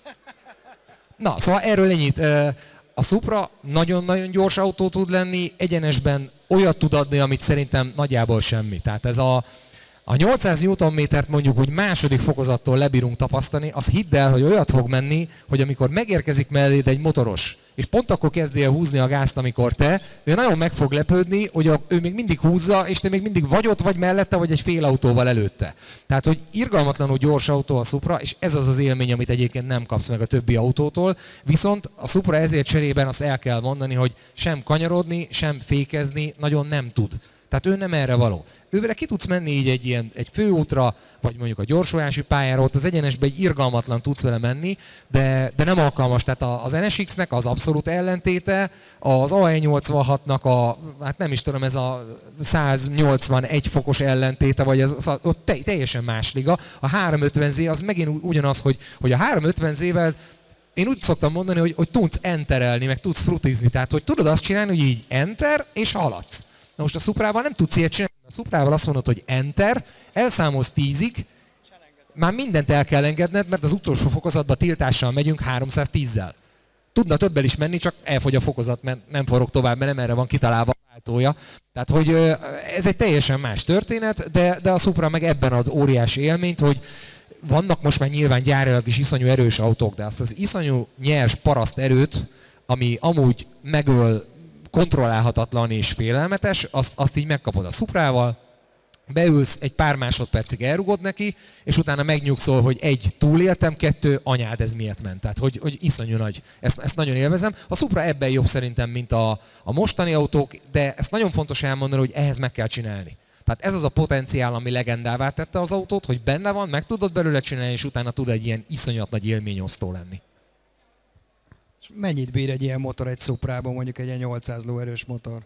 Na, szóval erről ennyit. A Supra nagyon-nagyon gyors autó tud lenni, egyenesben olyat tud adni, amit szerintem nagyjából semmi. Tehát ez a, a nyolcszáz newtonmétert mondjuk úgy második fokozattól lebírunk tapasztani, az hidd el, hogy olyat fog menni, hogy amikor megérkezik melléd egy motoros, és pont akkor kezdi el húzni a gázt, amikor te, ő nagyon meg fog lepődni, hogy a, ő még mindig húzza, és te még mindig vagy ott vagy mellette, vagy egy fél autóval előtte. Tehát, hogy irgalmatlanul gyors autó a Supra, és ez az az élmény, amit egyébként nem kapsz meg a többi autótól. Viszont a Supra ezért cserében azt el kell mondani, hogy sem kanyarodni, sem fékezni nagyon nem tud. Tehát ő nem erre való. Ővele ki tudsz menni így egy ilyen egy főútra, vagy mondjuk a gyorsulási pályára, ott az egyenesbe egy irgalmatlan tudsz vele menni, de, de nem alkalmas. Tehát az en es iksz-nek az abszolút ellentéte, az á e nyolcvanhatnak a, hát nem is tudom, ez a száznyolcvanegy fokos ellentéte, vagy ez, az, ott te, teljesen más liga. A háromszázötven zé az megint ugyanaz, hogy, hogy a háromszázötven zével én úgy szoktam mondani, hogy, hogy tudsz enterelni, meg tudsz frutizni. Tehát, hogy tudod azt csinálni, hogy így enter, és haladsz. Na most a Suprával nem tudsz ilyet csinálni. A Suprával azt mondod, hogy enter, elszámolsz tízig, már mindent el kell engedned, mert az utolsó fokozatba tiltással megyünk háromszáztízzel. Tudna többel is menni, csak elfogy a fokozat, mert nem forog tovább, mert nem erre van kitalálva a váltója. Tehát, hogy ez egy teljesen más történet, de, de a Supra meg ebben ad óriási élményt, hogy vannak most már nyilván gyárilag is iszonyú erős autók, de azt az iszonyú nyers paraszt erőt, ami amúgy megöl, kontrollálhatatlan és félelmetes, azt, azt így megkapod a Suprával, beülsz, egy pár másodpercig elrugod neki, és utána megnyugszol, hogy egy, túléltem, kettő, anyád, ez miért ment. Tehát, hogy, hogy iszonyú nagy. Ezt, ezt nagyon élvezem. A Supra ebben jobb szerintem, mint a, a mostani autók, de ezt nagyon fontos elmondani, hogy ehhez meg kell csinálni. Tehát ez az a potenciál, ami legendává tette az autót, hogy benne van, meg tudod belőle csinálni, és utána tud egy ilyen iszonyat nagy élményosztó lenni. Mennyit bír egy ilyen motor egy Suprában, mondjuk egy ilyen nyolcszáz lóerős motor?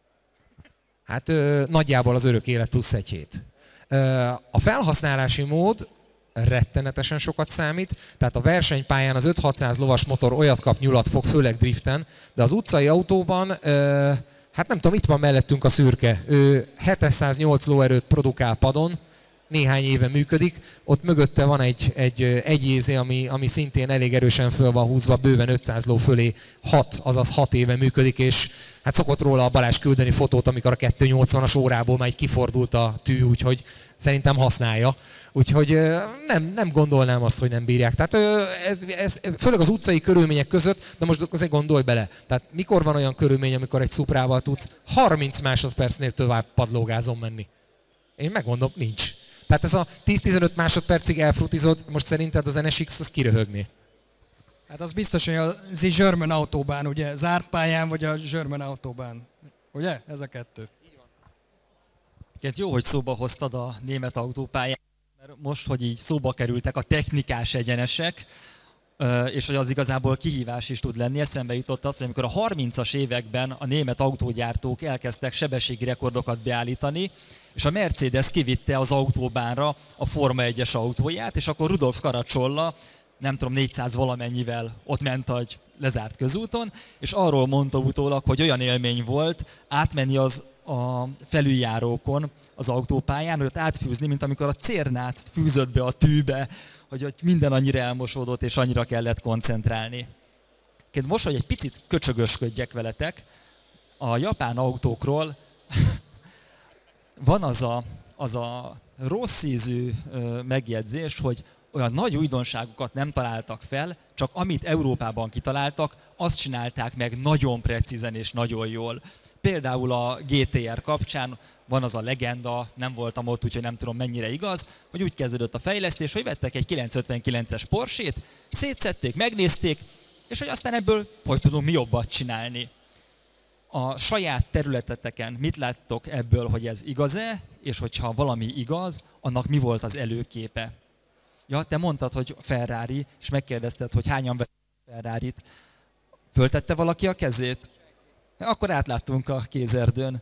Hát ö, nagyjából az örök élet plusz egy hét. Ö, a felhasználási mód rettenetesen sokat számít, tehát a versenypályán az öt-hatszáz lovas motor olyat kap, nyulat fog, főleg driften, de az utcai autóban, ö, hát nem tudom, itt van mellettünk a szürke, ő hétszáznyolc lóerőt produkál padon, néhány éve működik, ott mögötte van egy, egy egyézé, ami, ami szintén elég erősen föl van húzva, bőven ötszáz ló fölé hat, azaz hat éve működik, és hát szokott róla a Balázs küldeni fotót, amikor a kétszáznyolcvanas órából már így kifordult a tű, úgyhogy szerintem használja. Úgyhogy nem, nem gondolnám azt, hogy nem bírják. Tehát ez, ez, főleg az utcai körülmények között, de most azért gondolj bele. Tehát mikor van olyan körülmény, amikor egy Suprával tudsz harminc másodpercnél tovább padlógázon menni? Én megmondom, nincs. Tehát ez a tíz-tizenöt másodpercig elfrutizod, most szerinted az en es iksz az kiröhögné? Hát az biztos, hogy a German autóbán, ugye, zárt pályán, vagy a German autóbán. Ugye? Ez a kettő. Így van. Jó, hogy szóba hoztad a német autópályát, mert most, hogy így szóba kerültek a technikás egyenesek, és hogy az igazából kihívás is tud lenni, eszembe jutott az, hogy amikor a harmincas években a német autógyártók elkezdtek sebességi rekordokat beállítani, és a Mercedes kivitte az autóbánra a Forma egyes autóját, és akkor Rudolf Caracciola, nem tudom, négyszáz valamennyivel ott ment egy lezárt közúton, és arról mondta utólag, hogy olyan élmény volt átmenni az a felüljárókon az autópályán, hogy ott átfűzni, mint amikor a cérnát fűzött be a tűbe, hogy ott minden annyira elmosódott, és annyira kellett koncentrálni. Most, hogy egy picit köcsögösködjek veletek, a japán autókról van az a, az a rossz ízű megjegyzés, hogy olyan nagy újdonságokat nem találtak fel, csak amit Európában kitaláltak, azt csinálták meg nagyon precízen és nagyon jól. Például a gé té er kapcsán van az a legenda, nem voltam ott, úgyhogy nem tudom mennyire igaz, hogy úgy kezdődött a fejlesztés, hogy vettek egy kilencszázötvenkilences Porsét, szétszették, megnézték, és hogy aztán ebből hogy tudunk mi jobbat csinálni. A saját területeteken mit láttok ebből, hogy ez igaz-e, és hogyha valami igaz, annak mi volt az előképe? Ja, te mondtad, hogy Ferrari, és megkérdezted, hogy hányan vettek Ferrarit. Föltette valaki a kezét? Akkor átláttunk a kézerdőn.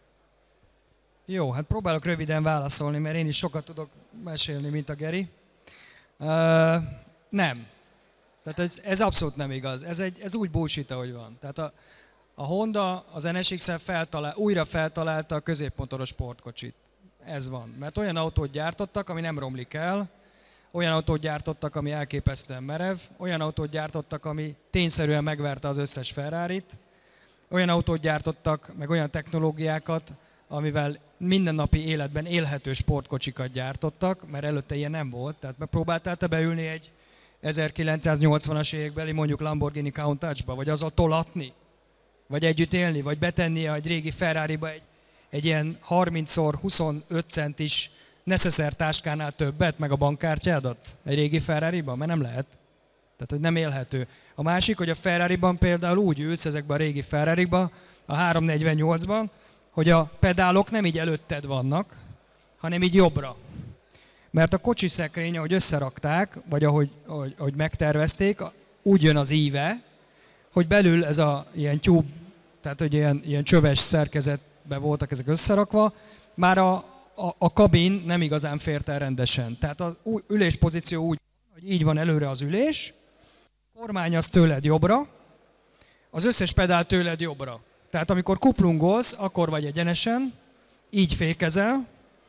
Jó, hát próbálok röviden válaszolni, mert én is sokat tudok mesélni, mint a Geri. Uh, nem. Tehát ez, ez abszolút nem igaz. Ez, egy, ez úgy bullshit, ahogy van. Tehát a, a Honda az en es iksszel feltalál, újra feltalálta a középmotoros sportkocsit. Ez van. Mert olyan autót gyártottak, ami nem romlik el, olyan autót gyártottak, ami elképesztően merev, olyan autót gyártottak, ami tényszerűen megverte az összes Ferrarit, olyan autót gyártottak, meg olyan technológiákat, amivel mindennapi életben élhető sportkocsikat gyártottak, mert előtte ilyen nem volt. Tehát megpróbáltál te beülni egy ezerkilencszáznyolcvanas évekbeli mondjuk Lamborghini Countach-ba, vagy azzal tolatni, vagy együtt élni, vagy betenni egy régi Ferrariba egy, egy ilyen harminc szor huszonöt centis necesszer táskánál többet, meg a bankkártyádat egy régi Ferrariban, mert nem lehet. Tehát, hogy nem élhető. A másik, hogy a Ferrariban például úgy ülsz ezekben a régi Ferrariba, a háromszáznegyvennyolcban, hogy a pedálok nem így előtted vannak, hanem így jobbra. Mert a kocsi szekrény, ahogy összerakták, vagy ahogy, ahogy, ahogy megtervezték, úgy jön az íve, hogy belül ez a ilyen tube, tehát hogy ilyen, ilyen csöves szerkezetben voltak ezek összerakva, már a, a, a kabin nem igazán fért el rendesen. Tehát az üléspozíció úgy, hogy így van előre az ülés, kormány az tőled jobbra, az összes pedál tőled jobbra. Tehát amikor kuplungolsz, akkor vagy egyenesen, így fékezel,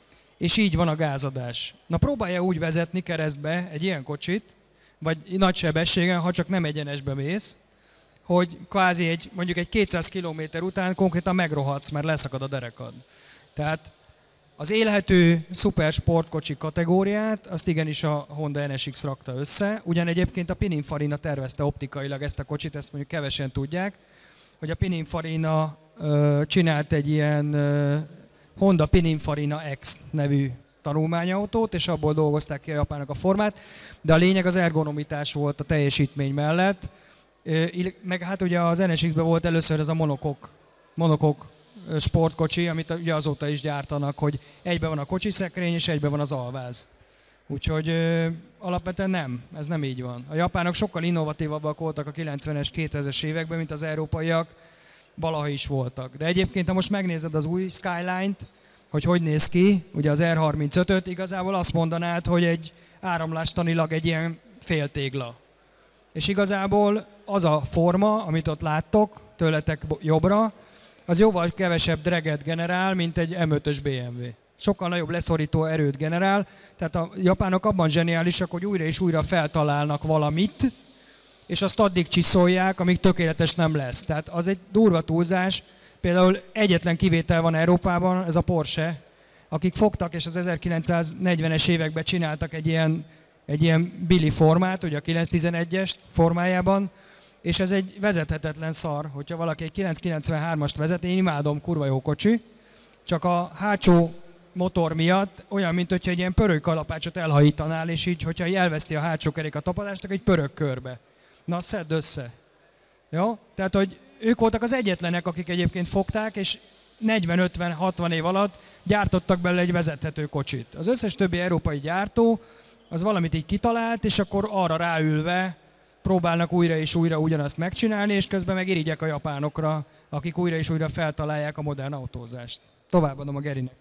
és így van a gázadás. Na próbálja úgy vezetni keresztbe egy ilyen kocsit, vagy nagy sebességen, ha csak nem egyenesbe mész, hogy kvázi egy, mondjuk egy kétszáz kilométer után konkrétan megrohadsz, mert leszakad a derekad. Tehát az élhető szuper sportkocsi kategóriát, azt igenis a Honda en es iksz rakta össze. Ugyan egyébként a Pininfarina tervezte optikailag ezt a kocsit, ezt mondjuk kevesen tudják, hogy a Pininfarina ö, csinált egy ilyen ö, Honda Pininfarina X nevű tanulmányautót, és abból dolgozták ki a japánok a formát, de a lényeg az ergonomitás volt a teljesítmény mellett. Ö, meg hát ugye az en es iksz-ben volt először ez a monokok, monokok sportkocsi, amit ugye azóta is gyártanak, hogy egyben van a kocsiszekrény, és egyben van az alváz. Úgyhogy ö, alapvetően nem, ez nem így van. A japánok sokkal innovatívabbak voltak a kilencvenes, kétezres években, mint az európaiak, valaha is voltak. De egyébként, ha most megnézed az új Skyline-t, hogy hogy néz ki, ugye az er harmincötöt, igazából azt mondanád, hogy egy áramlástanilag egy ilyen féltégla. És igazából az a forma, amit ott láttok, tőletek jobbra, az jóval kevesebb dreget generál, mint egy em ötös bé em vé. Sokkal nagyobb leszorító erőt generál, tehát a japánok abban zseniálisak, hogy újra és újra feltalálnak valamit, és azt addig csiszolják, amíg tökéletes nem lesz. Tehát az egy durva túlzás. Például egyetlen kivétel van Európában, ez a Porsche, akik fogtak, és az ezerkilencszáznegyvenes években csináltak egy ilyen, egy ilyen Billy formát, ugye a kilencszáztizenegyes formájában, és ez egy vezethetetlen szar, hogyha valaki egy kilencszázkilencvenhármast vezet, én imádom, kurva jó kocsi, csak a hátsó motor miatt olyan, mint hogyha egy ilyen pörög kalapácsot elhajítanál, és így, hogyha elveszti a hátsó kerék a tapadást, akkor egy pörög körbe. Na, szedd össze. Jó? Tehát, hogy ők voltak az egyetlenek, akik egyébként fogták, és negyven-ötven-hatvan év alatt gyártottak belőle egy vezethető kocsit. Az összes többi európai gyártó az valamit így kitalált, és akkor arra ráülve próbálnak újra és újra ugyanazt megcsinálni, és közben meg irigyek a japánokra, akik újra és újra feltalálják a modern autózást. Továbbadom a Gerinek.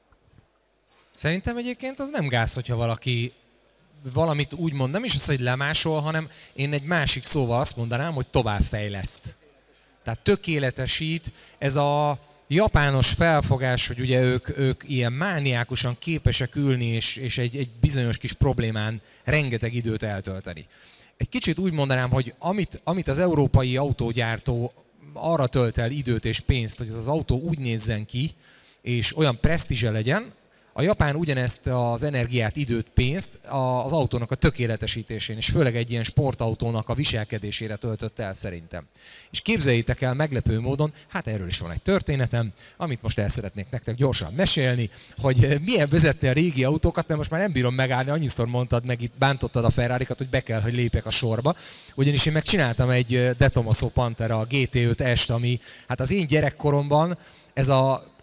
Szerintem egyébként az nem gáz, hogyha valaki valamit úgy mond, nem is az, hogy lemásol, hanem én egy másik szóval azt mondanám, hogy továbbfejleszt. Tehát tökéletesít, ez a japános felfogás, hogy ugye ők, ők ilyen mániákusan képesek ülni, és, és egy, egy bizonyos kis problémán rengeteg időt eltölteni. Egy kicsit úgy mondanám, hogy amit, amit az európai autógyártó arra tölt el időt és pénzt, hogy az, az autó úgy nézzen ki, és olyan presztízse legyen, a japán ugyanezt az energiát, időt, pénzt az autónak a tökéletesítésén, és főleg egy ilyen sportautónak a viselkedésére töltött el szerintem. És képzeljétek el meglepő módon, hát erről is van egy történetem, amit most el szeretnék nektek gyorsan mesélni, hogy milyen vezetni a régi autókat, mert most már nem bírom megállni, annyiszor mondtad meg, itt bántottad a Ferrarikat, hogy be kell, hogy lépjek a sorba. Ugyanis én megcsináltam egy De Tomaso Pantera, a gé té öt est, ami hát az én gyerekkoromban ez a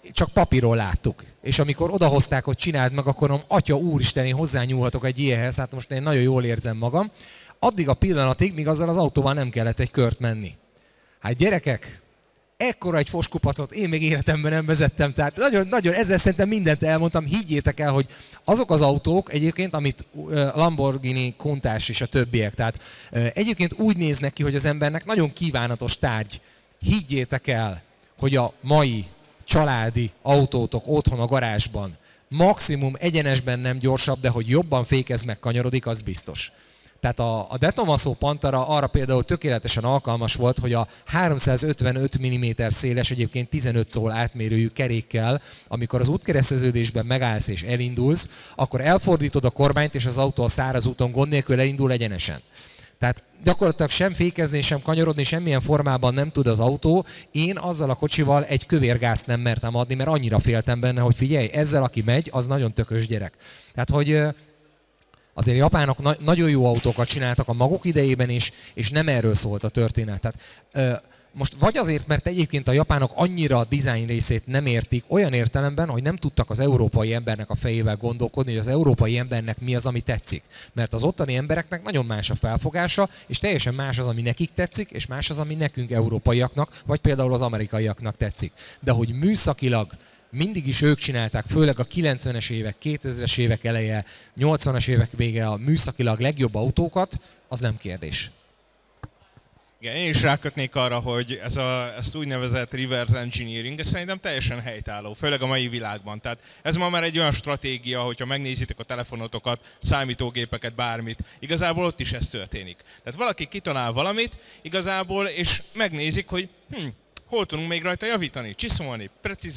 csak papíron láttuk. És amikor odahozták, hogy csináld meg, akkor mondom, atya úristen, én hozzányúlhatok egy ilyenhez, hát most én nagyon jól érzem magam. Addig a pillanatig, míg azzal az autóval nem kellett egy kört menni. Hát gyerekek, ekkora egy foskupacot én még életemben nem vezettem, tehát nagyon, nagyon, ezzel szerintem mindent elmondtam, higgyétek el, hogy azok az autók egyébként, amit Lamborghini, Countach és a többiek, tehát egyébként úgy néznek ki, hogy az embernek nagyon kívánatos tárgy. Higgyétek el, hogy a mai családi autótok otthon a garázsban maximum egyenesben nem gyorsabb, de hogy jobban fékez meg kanyarodik, az biztos. Tehát a, a De Tomaso Pantera arra például tökéletesen alkalmas volt, hogy a háromszázötvenöt milliméter széles, egyébként tizenöt szól átmérőjű kerékkel, amikor az útkereszteződésben megállsz és elindulsz, akkor elfordítod a kormányt, és az autó a száraz úton gond nélkül elindul egyenesen. Tehát gyakorlatilag sem fékezni, sem kanyarodni, semmilyen formában nem tud az autó. Én azzal a kocsival egy kövér gázt nem mertem adni, mert annyira féltem benne, hogy figyelj, ezzel aki megy, az nagyon tökös gyerek. Tehát, hogy azért a japánok na- nagyon jó autókat csináltak a maguk idejében is, és nem erről szólt a történet. Tehát, ö, most vagy azért, mert egyébként a japánok annyira a design részét nem értik, olyan értelemben, hogy nem tudtak az európai embernek a fejével gondolkodni, hogy az európai embernek mi az, ami tetszik. Mert az ottani embereknek nagyon más a felfogása, és teljesen más az, ami nekik tetszik, és más az, ami nekünk európaiaknak, vagy például az amerikaiaknak tetszik. De hogy műszakilag mindig is ők csinálták, főleg a kilencvenes évek, kétezres évek eleje, nyolcvanas évek vége a műszakilag legjobb autókat, az nem kérdés. Igen, én is rákötnék arra, hogy ez a, ezt úgynevezett reverse engineering, ez szerintem teljesen helytálló, főleg a mai világban. Tehát ez ma már egy olyan stratégia, hogyha megnézitek a telefonotokat, számítógépeket, bármit, igazából ott is ez történik. Tehát valaki kitalál valamit, igazából, és megnézik, hogy hm, hol tudunk még rajta javítani, csiszolni,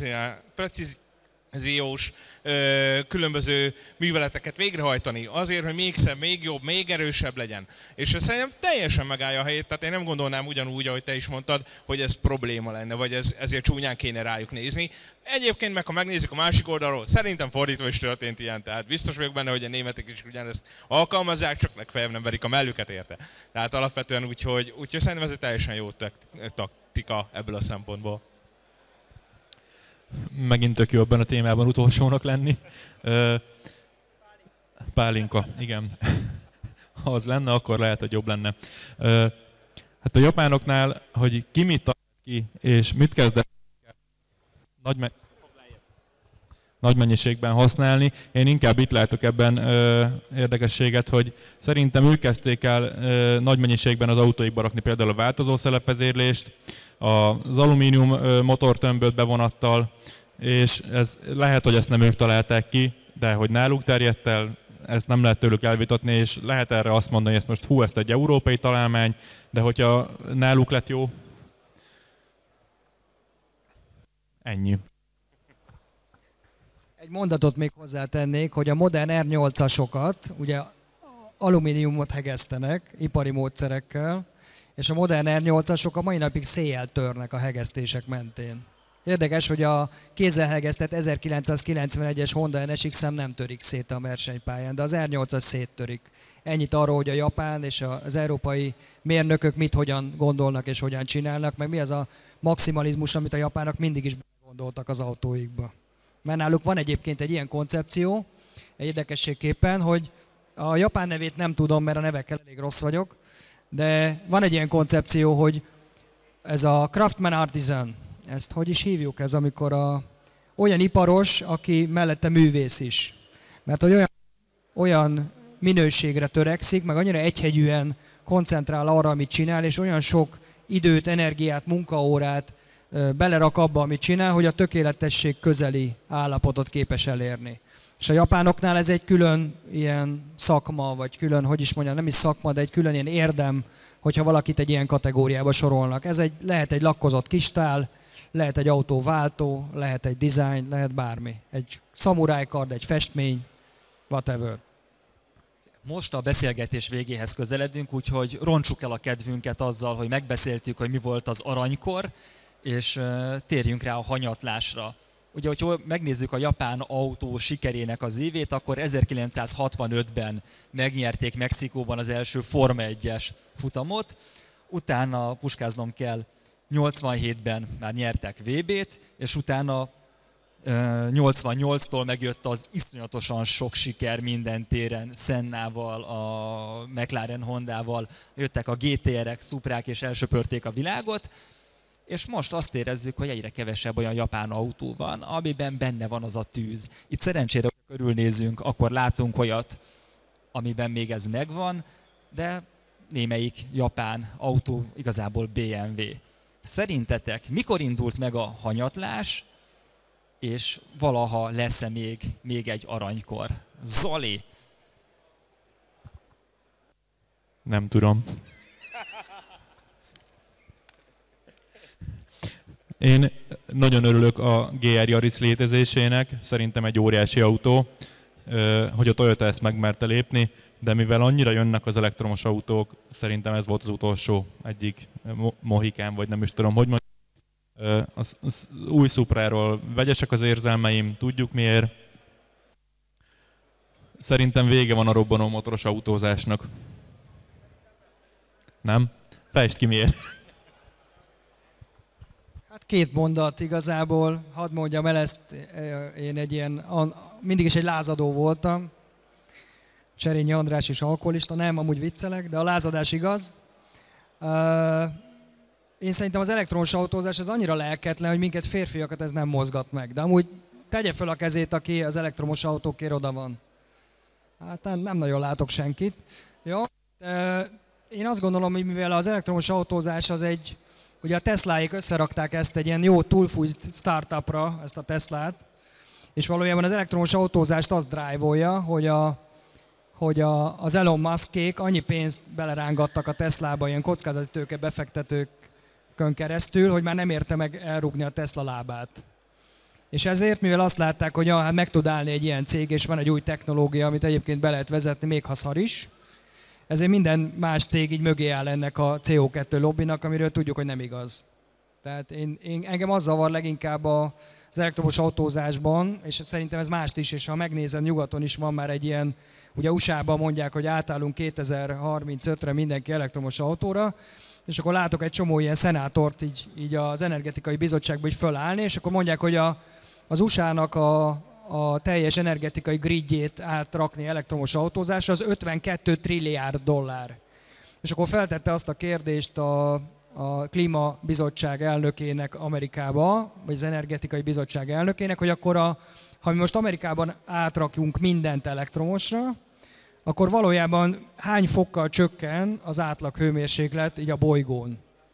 precíziós, különböző műveleteket végrehajtani, azért, hogy még szebb, még jobb, még erősebb legyen. És ez szerintem teljesen megállja a helyét, tehát én nem gondolnám ugyanúgy, ahogy te is mondtad, hogy ez probléma lenne, vagy ez, ezért csúnyán kéne rájuk nézni. Egyébként meg, ha megnézzük a másik oldalról, szerintem fordítva is történt ilyen, tehát biztos vagyok benne, hogy a németek is ugyanezt alkalmazzák, csak legfeljebb nem verik a mellüket érte. Tehát alapvetően úgyhogy, úgyhogy szerintem ez egy teljesen jó taktika ebből a szempontból. Megint tök jó ebben a témában utolsónak lenni. Pálinka, igen. Ha az lenne, akkor lehet, hogy jobb lenne. Hát a japánoknál, hogy ki mit talált ki, és mit kezdett nagy, me- nagy mennyiségben használni, én inkább itt látok ebben ö, érdekességet, hogy szerintem ők kezdték el ö, nagy mennyiségben az autóikba rakni például a változó szelepvezérlést, az alumínium motortömböt bevonattal, és ez, lehet, hogy ezt nem ők találták ki, de hogy náluk terjedt el, ezt nem lehet tőlük elvitatni, és lehet erre azt mondani, hogy ezt most hú, ezt egy európai találmány, de hogyha náluk lett jó, ennyi. Egy mondatot még hozzátennék, hogy a modern er nyolcasokat ugye alumíniumot hegesztenek ipari módszerekkel, és a modern er nyolcasok a mai napig széjjel törnek a hegesztések mentén. Érdekes, hogy a kézzel hegesztett ezerkilencszázkilencvenegyes Honda en es iksz-em nem törik szét a versenypályán, de az er nyolcas széttörik. Ennyit arról, hogy a japán és az európai mérnökök mit hogyan gondolnak és hogyan csinálnak, meg mi az a maximalizmus, amit a japánok mindig is gondoltak az autóikba. Mert náluk van egyébként egy ilyen koncepció, egy érdekességképpen, hogy a japán nevét nem tudom, mert a nevekkel elég rossz vagyok, de van egy ilyen koncepció, hogy ez a craftsman artisan, ezt hogy is hívjuk, ez amikor a, olyan iparos, aki mellette művész is. Mert hogy olyan, olyan minőségre törekszik, meg annyira egyhegyűen koncentrál arra, amit csinál, és olyan sok időt, energiát, munkaórát belerak abba, amit csinál, hogy a tökéletesség közeli állapotot képes elérni. És a japánoknál ez egy külön ilyen szakma, vagy külön, hogy is mondjam, nem is szakma, de egy külön ilyen érdem, hogyha valakit egy ilyen kategóriába sorolnak. Ez egy, lehet egy lakkozott kistál, lehet egy autóváltó, lehet egy design, lehet bármi. Egy szamurájkard, egy festmény, whatever. Most a beszélgetés végéhez közeledünk, úgyhogy roncsuk el a kedvünket azzal, hogy megbeszéltük, hogy mi volt az aranykor, és uh, térjünk rá a hanyatlásra. Ugye, hogyha megnézzük a japán autó sikerének az évét, akkor ezerkilencszázhatvanötben megnyerték Mexikóban az első Forma egyes futamot, utána puskáznom kell, nyolcvanhétben már nyertek vé bét, és utána nyolcvannyolctól megjött az iszonyatosan sok siker minden téren, Sennával, a McLaren Hondával, jöttek a gé té er-ek, Suprák és elsöpörték a világot, és most azt érezzük, hogy egyre kevesebb olyan japán autó van, amiben benne van az a tűz. Itt szerencsére, hogy körülnézünk, akkor látunk olyat, amiben még ez megvan, de némelyik japán autó igazából bé em vé. Szerintetek mikor indult meg a hanyatlás, és valaha lesz-e még, még egy aranykor? Zoli! Nem tudom. Én nagyon örülök a gé er Yaris létezésének, szerintem egy óriási autó, hogy a Toyota ezt megmerte lépni, de mivel annyira jönnek az elektromos autók, szerintem ez volt az utolsó egyik mohikán, vagy nem is tudom, hogy mondjam. Az, az új Supráról vegyesek az érzelmeim, tudjuk miért. Szerintem vége van a robbanó motoros autózásnak. Nem? Fejtsd ki miért. Hát két mondat igazából, hadd mondjam el ezt, én egy ilyen, mindig is egy lázadó voltam. Cserényi András is alkoholista, nem, amúgy viccelek, de a lázadás igaz. Én szerintem az elektromos autózás az annyira lelketlen, hogy minket férfiakat ez nem mozgat meg. De amúgy tegye föl a kezét, aki az elektromos autókért oda van. Hát nem, nem nagyon látok senkit. Jó? Én azt gondolom, hogy mivel az elektromos autózás az egy, ugye a Tesláék összerakták ezt egy ilyen jó túlfújt startupra, ezt a Teslát, és valójában az elektromos autózást azt drive-olja, hogy, a, hogy a, az Elon Muskék annyi pénzt belerángattak a Teslába, ilyen kockázati tőke befektetőkön keresztül, hogy már nem érte meg elrúgni a Tesla lábát. És ezért, mivel azt látták, hogy ja, hát meg tud állni egy ilyen cég, és van egy új technológia, amit egyébként be lehet vezetni, még ha szar is, ezért minden más cég így mögé áll ennek a cé o kettő lobbinak, amiről tudjuk, hogy nem igaz. Tehát én, én, engem az zavar leginkább az elektromos autózásban, és szerintem ez mást is, és ha megnézed, nyugaton is van már egy ilyen, ugye u es á-ban mondják, hogy átállunk kétezer-harmincötre mindenki elektromos autóra, és akkor látok egy csomó ilyen szenátort így, így az energetikai bizottságban így fölállni, és akkor mondják, hogy a, az u es á-nak a, a teljes energetikai gridjét átrakni elektromos autózásra, az ötvenkettő trilliárd dollár. És akkor feltette azt a kérdést a, a klímabizottság elnökének Amerikába, vagy az energetikai bizottság elnökének, hogy akkor a, ha mi most Amerikában átrakjunk mindent elektromosra, akkor valójában hány fokkal csökken az átlag hőmérséklet így a bolygón.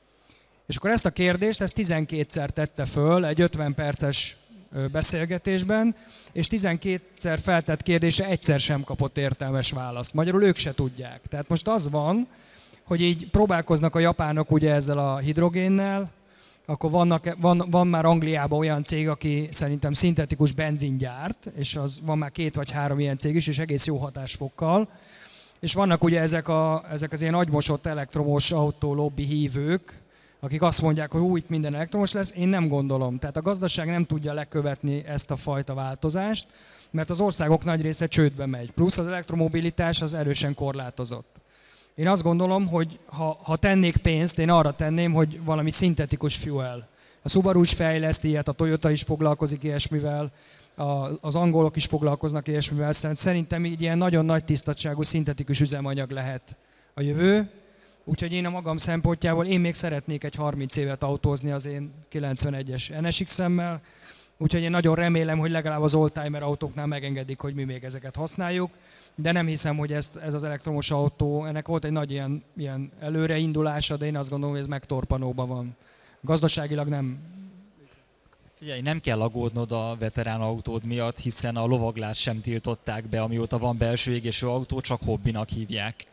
És akkor ezt a kérdést, ezt tizenkétszer tette föl egy ötven perces beszélgetésben, és tizenkétszer feltett kérdése egyszer sem kapott értelmes választ. Magyarul ők se tudják. Tehát most az van, hogy így próbálkoznak a japánok ugye ezzel a hidrogénnel, akkor vannak, van, van már Angliában olyan cég, aki szerintem szintetikus benzin gyárt, és az van már két vagy három ilyen cég is, és egész jó hatásfokkal. És vannak ugye ezek, a, ezek az ilyen agymosott elektromos autó lobby hívők, akik azt mondják, hogy úgy minden elektromos lesz, én nem gondolom. Tehát a gazdaság nem tudja lekövetni ezt a fajta változást, mert az országok nagy része csődbe megy. Plusz az elektromobilitás az erősen korlátozott. Én azt gondolom, hogy ha, ha tennék pénzt, én arra tenném, hogy valami szintetikus fuel. A Subaru is fejleszt ilyet, a Toyota is foglalkozik ilyesmivel, a, az angolok is foglalkoznak ilyesmivel. Szerintem így ilyen nagyon nagy tisztaságú szintetikus üzemanyag lehet a jövő. Úgyhogy én a magam szempontjából én még szeretnék egy harminc évet autózni az én kilencvenegyes en es iksz-emmel. Úgyhogy én nagyon remélem, hogy legalább az oldtimer autóknál megengedik, hogy mi még ezeket használjuk. De nem hiszem, hogy ez, ez az elektromos autó, ennek volt egy nagy ilyen, ilyen előreindulása, de én azt gondolom, hogy ez megtorpanóban van. Gazdaságilag nem. Figyelj, nem kell aggódnod a veterán autód miatt, hiszen a lovaglást sem tiltották be, amióta van belső égésű autó, csak hobbinak hívják.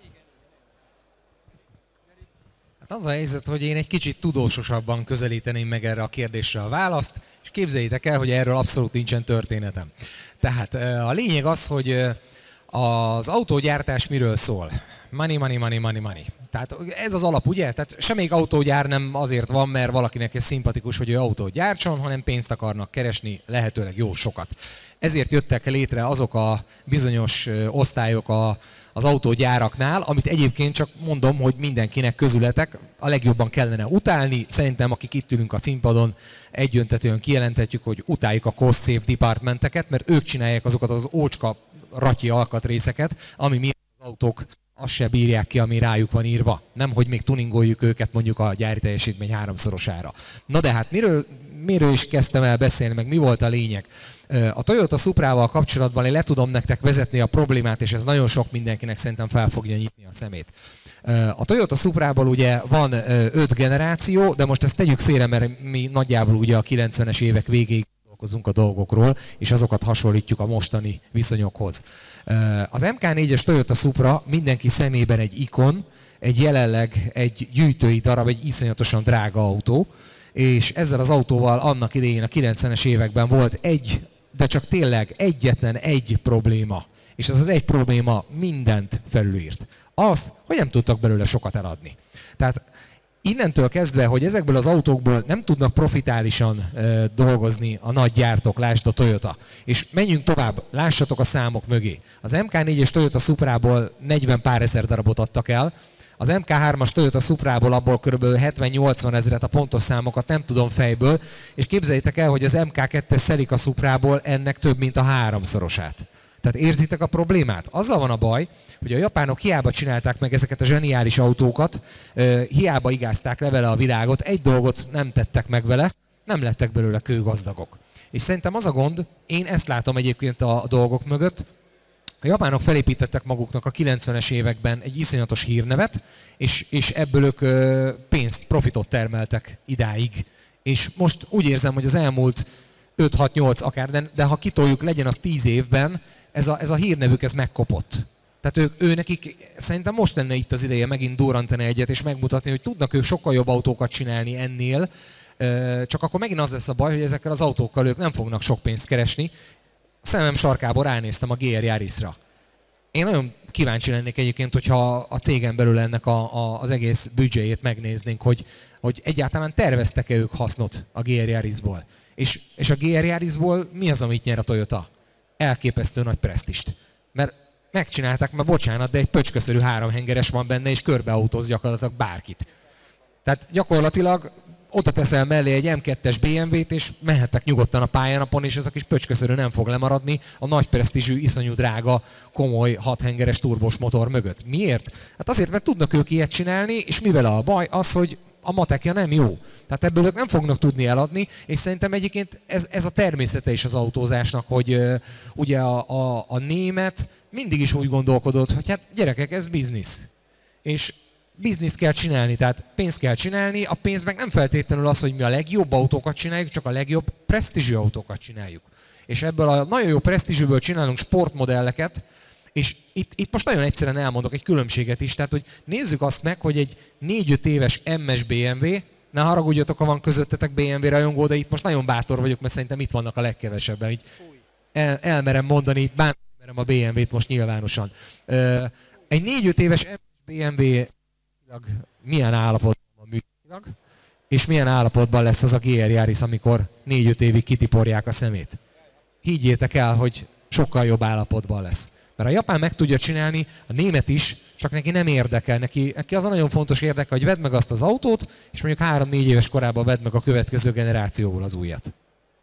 Hát az a helyzet, hogy én egy kicsit tudósosabban közelíteném meg erre a kérdésre a választ, és képzeljétek el, hogy erről abszolút nincsen történetem. Tehát a lényeg az, hogy Az autógyártás miről szól? Money, money, money, money, money. Tehát ez az alap, ugye? Tehát semmelyik autógyár nem azért van, mert valakinek ez szimpatikus, hogy ő autót gyártson, hanem pénzt akarnak keresni, lehetőleg jó sokat. Ezért jöttek létre azok a bizonyos osztályok a, az autógyáraknál, amit egyébként csak mondom, hogy mindenkinek közületek a legjobban kellene utálni. Szerintem, akik itt ülünk a színpadon, egyöntetően kijelenthetjük, hogy utáljuk a cost safe departmenteket, mert ők csinálják azokat az ócska ratyi alkatrészeket, ami miatt az autók azt se bírják ki, ami rájuk van írva. Nem, hogy még tuningoljuk őket mondjuk a gyári teljesítmény háromszorosára. Na de hát miről, miről is kezdtem el beszélni, meg mi volt a lényeg? A Toyota Suprával kapcsolatban én le tudom nektek vezetni a problémát, és ez nagyon sok mindenkinek szerintem fel fogja nyitni a szemét. A Toyota Suprából ugye van öt generáció, de most ezt tegyük félre, mert mi nagyjából ugye a kilencvenes évek végéig dolgozunk a dolgokról, és azokat hasonlítjuk a mostani viszonyokhoz. Az em ká négyes Toyota Supra mindenki szemében egy ikon, egy jelenleg egy gyűjtői darab, egy iszonyatosan drága autó, és ezzel az autóval annak idején a kilencvenes években volt egy, de csak tényleg egyetlen egy probléma, és ez az egy probléma mindent felülírt. Az, hogy nem tudtak belőle sokat eladni. Tehát innentől kezdve, hogy ezekből az autókból nem tudnak profitálisan e, dolgozni a nagy gyártók, lásd a Toyota. És menjünk tovább, lássatok a számok mögé. Az em ká négyes Toyota Suprából negyven pár ezer darabot adtak el, az em ká hármas Toyota Suprából abból kb. hetven-nyolcvan ezret, a pontos számokat nem tudom fejből, és képzeljétek el, hogy az em ká kettes Celica Suprából ennek több, mint a háromszorosát. Tehát érzitek a problémát? Azzal van a baj, hogy a japánok hiába csinálták meg ezeket a zseniális autókat, hiába igázták le vele a világot, egy dolgot nem tettek meg vele, nem lettek belőle kőgazdagok. És szerintem az a gond, én ezt látom egyébként a dolgok mögött, a japánok felépítettek maguknak a kilencvenes években egy iszonyatos hírnevet, és, és ebből ők pénzt, profitot termeltek idáig. És most úgy érzem, hogy az elmúlt öt-hat-nyolc akár, de, de ha kitoljuk, legyen az tíz évben, ez a, ez a hírnevük ez megkopott. Tehát ők, ő nekik szerintem most lenne itt az ideje megint durrantani egyet, és megmutatni, hogy tudnak ők sokkal jobb autókat csinálni ennél, csak akkor megint az lesz a baj, hogy ezekkel az autókkal ők nem fognak sok pénzt keresni. A szemem sarkából ránéztem a gé er Yarisra. Én nagyon kíváncsi lennék egyébként, hogyha a cégen belül ennek a, a, az egész büdzséjét megnéznénk, hogy, hogy egyáltalán terveztek-e ők hasznot a gé er Yarisból. És, és a gé er Yarisból mi az, amit nyer a Toyota? Elképesztő nagy presztist. Mert megcsinálták, mert bocsánat, de egy pöcsköszörű háromhengeres van benne, és körbeautóz gyakorlatilag bárkit. Tehát gyakorlatilag oda teszel mellé egy em kettes bé em vét, és mehettek nyugodtan a pályánapon, és ez a kis pöcsköszörű nem fog lemaradni a nagy presztízsű, iszonyú drága, komoly hathengeres turbos motor mögött. Miért? Hát azért, mert tudnak ők ilyet csinálni, és mivel a baj az, hogy a matekja nem jó. Tehát ebből ők nem fognak tudni eladni, és szerintem egyébként ez, ez a természete is az autózásnak, hogy uh, ugye a, a, a német mindig is úgy gondolkodott, hogy hát gyerekek, ez biznisz. És bizniszt kell csinálni, tehát pénzt kell csinálni, a pénz meg nem feltétlenül az, hogy mi a legjobb autókat csináljuk, csak a legjobb presztízsű autókat csináljuk. És ebből a nagyon jó presztízsűből csinálunk sportmodelleket, és itt, itt most nagyon egyszerűen elmondok egy különbséget is, tehát hogy nézzük azt meg, hogy egy négy-öt éves em-es bé em vé, ne haragudjatok, ha van közöttetek bé em vé rajongó, de itt most nagyon bátor vagyok, mert szerintem itt vannak a legkevesebben. Így el, elmerem mondani, itt bántani merem a bé em vét most nyilvánosan. Egy négy-öt éves em-es bé em vé milyen állapotban van működik, és milyen állapotban lesz az a gé er Yaris, amikor négy-öt évig kitiporják a szemét. Higgyétek el, hogy sokkal jobb állapotban lesz. Mert a japán meg tudja csinálni, a német is, csak neki nem érdekel. Neki, neki az a nagyon fontos érdekel, hogy vedd meg azt az autót, és mondjuk három-négy éves korában vedd meg a következő generációból az újat.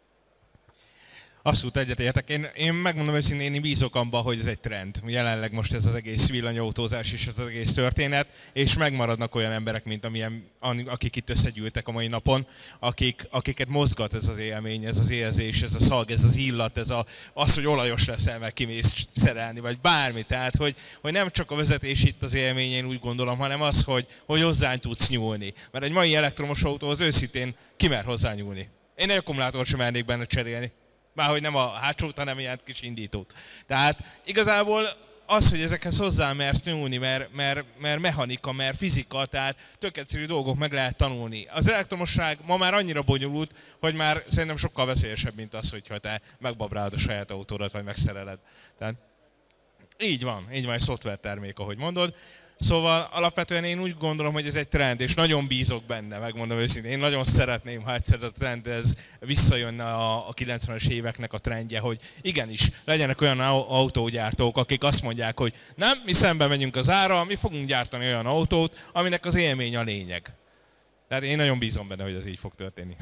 Abszolút egyetértek. Én, én megmondom őszintén, én bízok abban, hogy ez egy trend. Jelenleg most ez az egész villanyautózás és az egész történet, és megmaradnak olyan emberek, mint amilyen, akik itt összegyűltek a mai napon, akik, akiket mozgat ez az élmény, ez az érzés, ez a szag, ez az illat, ez a, az, hogy olajos leszel, meg kimész szerelni, vagy bármi. Tehát, hogy, hogy nem csak a vezetés itt az élmény, én úgy gondolom, hanem az, hogy, hogy hozzánk tudsz nyúlni. Mert egy mai elektromos autó az őszintén kimer hozzányúlni. Én egy akkumulátort sem mernék benne cserélni. Márhogy nem a hátsót, hanem ilyen kis indítót. Tehát igazából az, hogy ezekhez hozzá mersz nyúlni, mert, mert, mert mechanika, mert fizika, tehát tök egyszerű dolgok meg lehet tanulni. Az elektromosság ma már annyira bonyolult, hogy már szerintem sokkal veszélyesebb, mint az, hogyha te megbabrálod a saját autódat, vagy megszereled. Tehát Így van, így van, egy szoftvertermék, ahogy mondod. Szóval alapvetően én úgy gondolom, hogy ez egy trend, és nagyon bízok benne, megmondom őszintén. Én nagyon szeretném, ha egyszer a trend ez visszajönne a, a kilencvenes éveknek a trendje, hogy igenis, legyenek olyan autógyártók, akik azt mondják, hogy nem, mi szembe megyünk az árral, mi fogunk gyártani olyan autót, aminek az élmény a lényeg. Tehát én nagyon bízom benne, hogy ez így fog történni.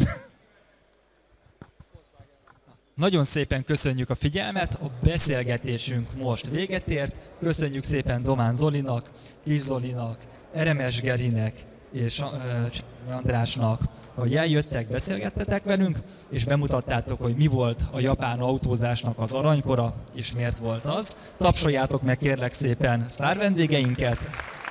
Nagyon szépen köszönjük a figyelmet, a beszélgetésünk most véget ért. Köszönjük szépen Domán Zolinak, Kis Zolinak, Eremes Gerinek és uh, Andrásnak, hogy eljöttek, beszélgettetek velünk, és bemutattátok, hogy mi volt a japán autózásnak az aranykora, és miért volt az. Tapsoljátok meg kérlek szépen sztár vendégeinket.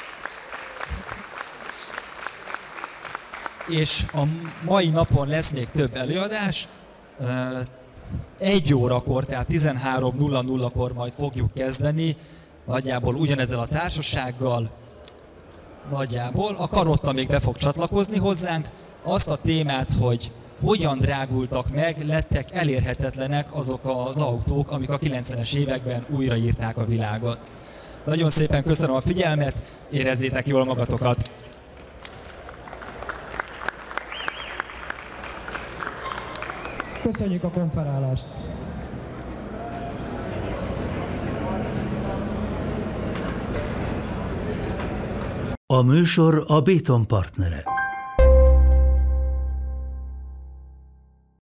És a mai napon lesz még több előadás. Egy órakor, tehát tizenhárom nulla nulla-kor majd fogjuk kezdeni, nagyjából ugyanezzel a társasággal, nagyjából. A Karotta még be fog csatlakozni hozzánk. Azt a témát, hogy hogyan drágultak meg, lettek elérhetetlenek azok az autók, amik a kilencvenes években újraírták a világot. Nagyon szépen köszönöm a figyelmet, érezzétek jól magatokat! Köszönjük a konferálást! A műsor a Béton partnere.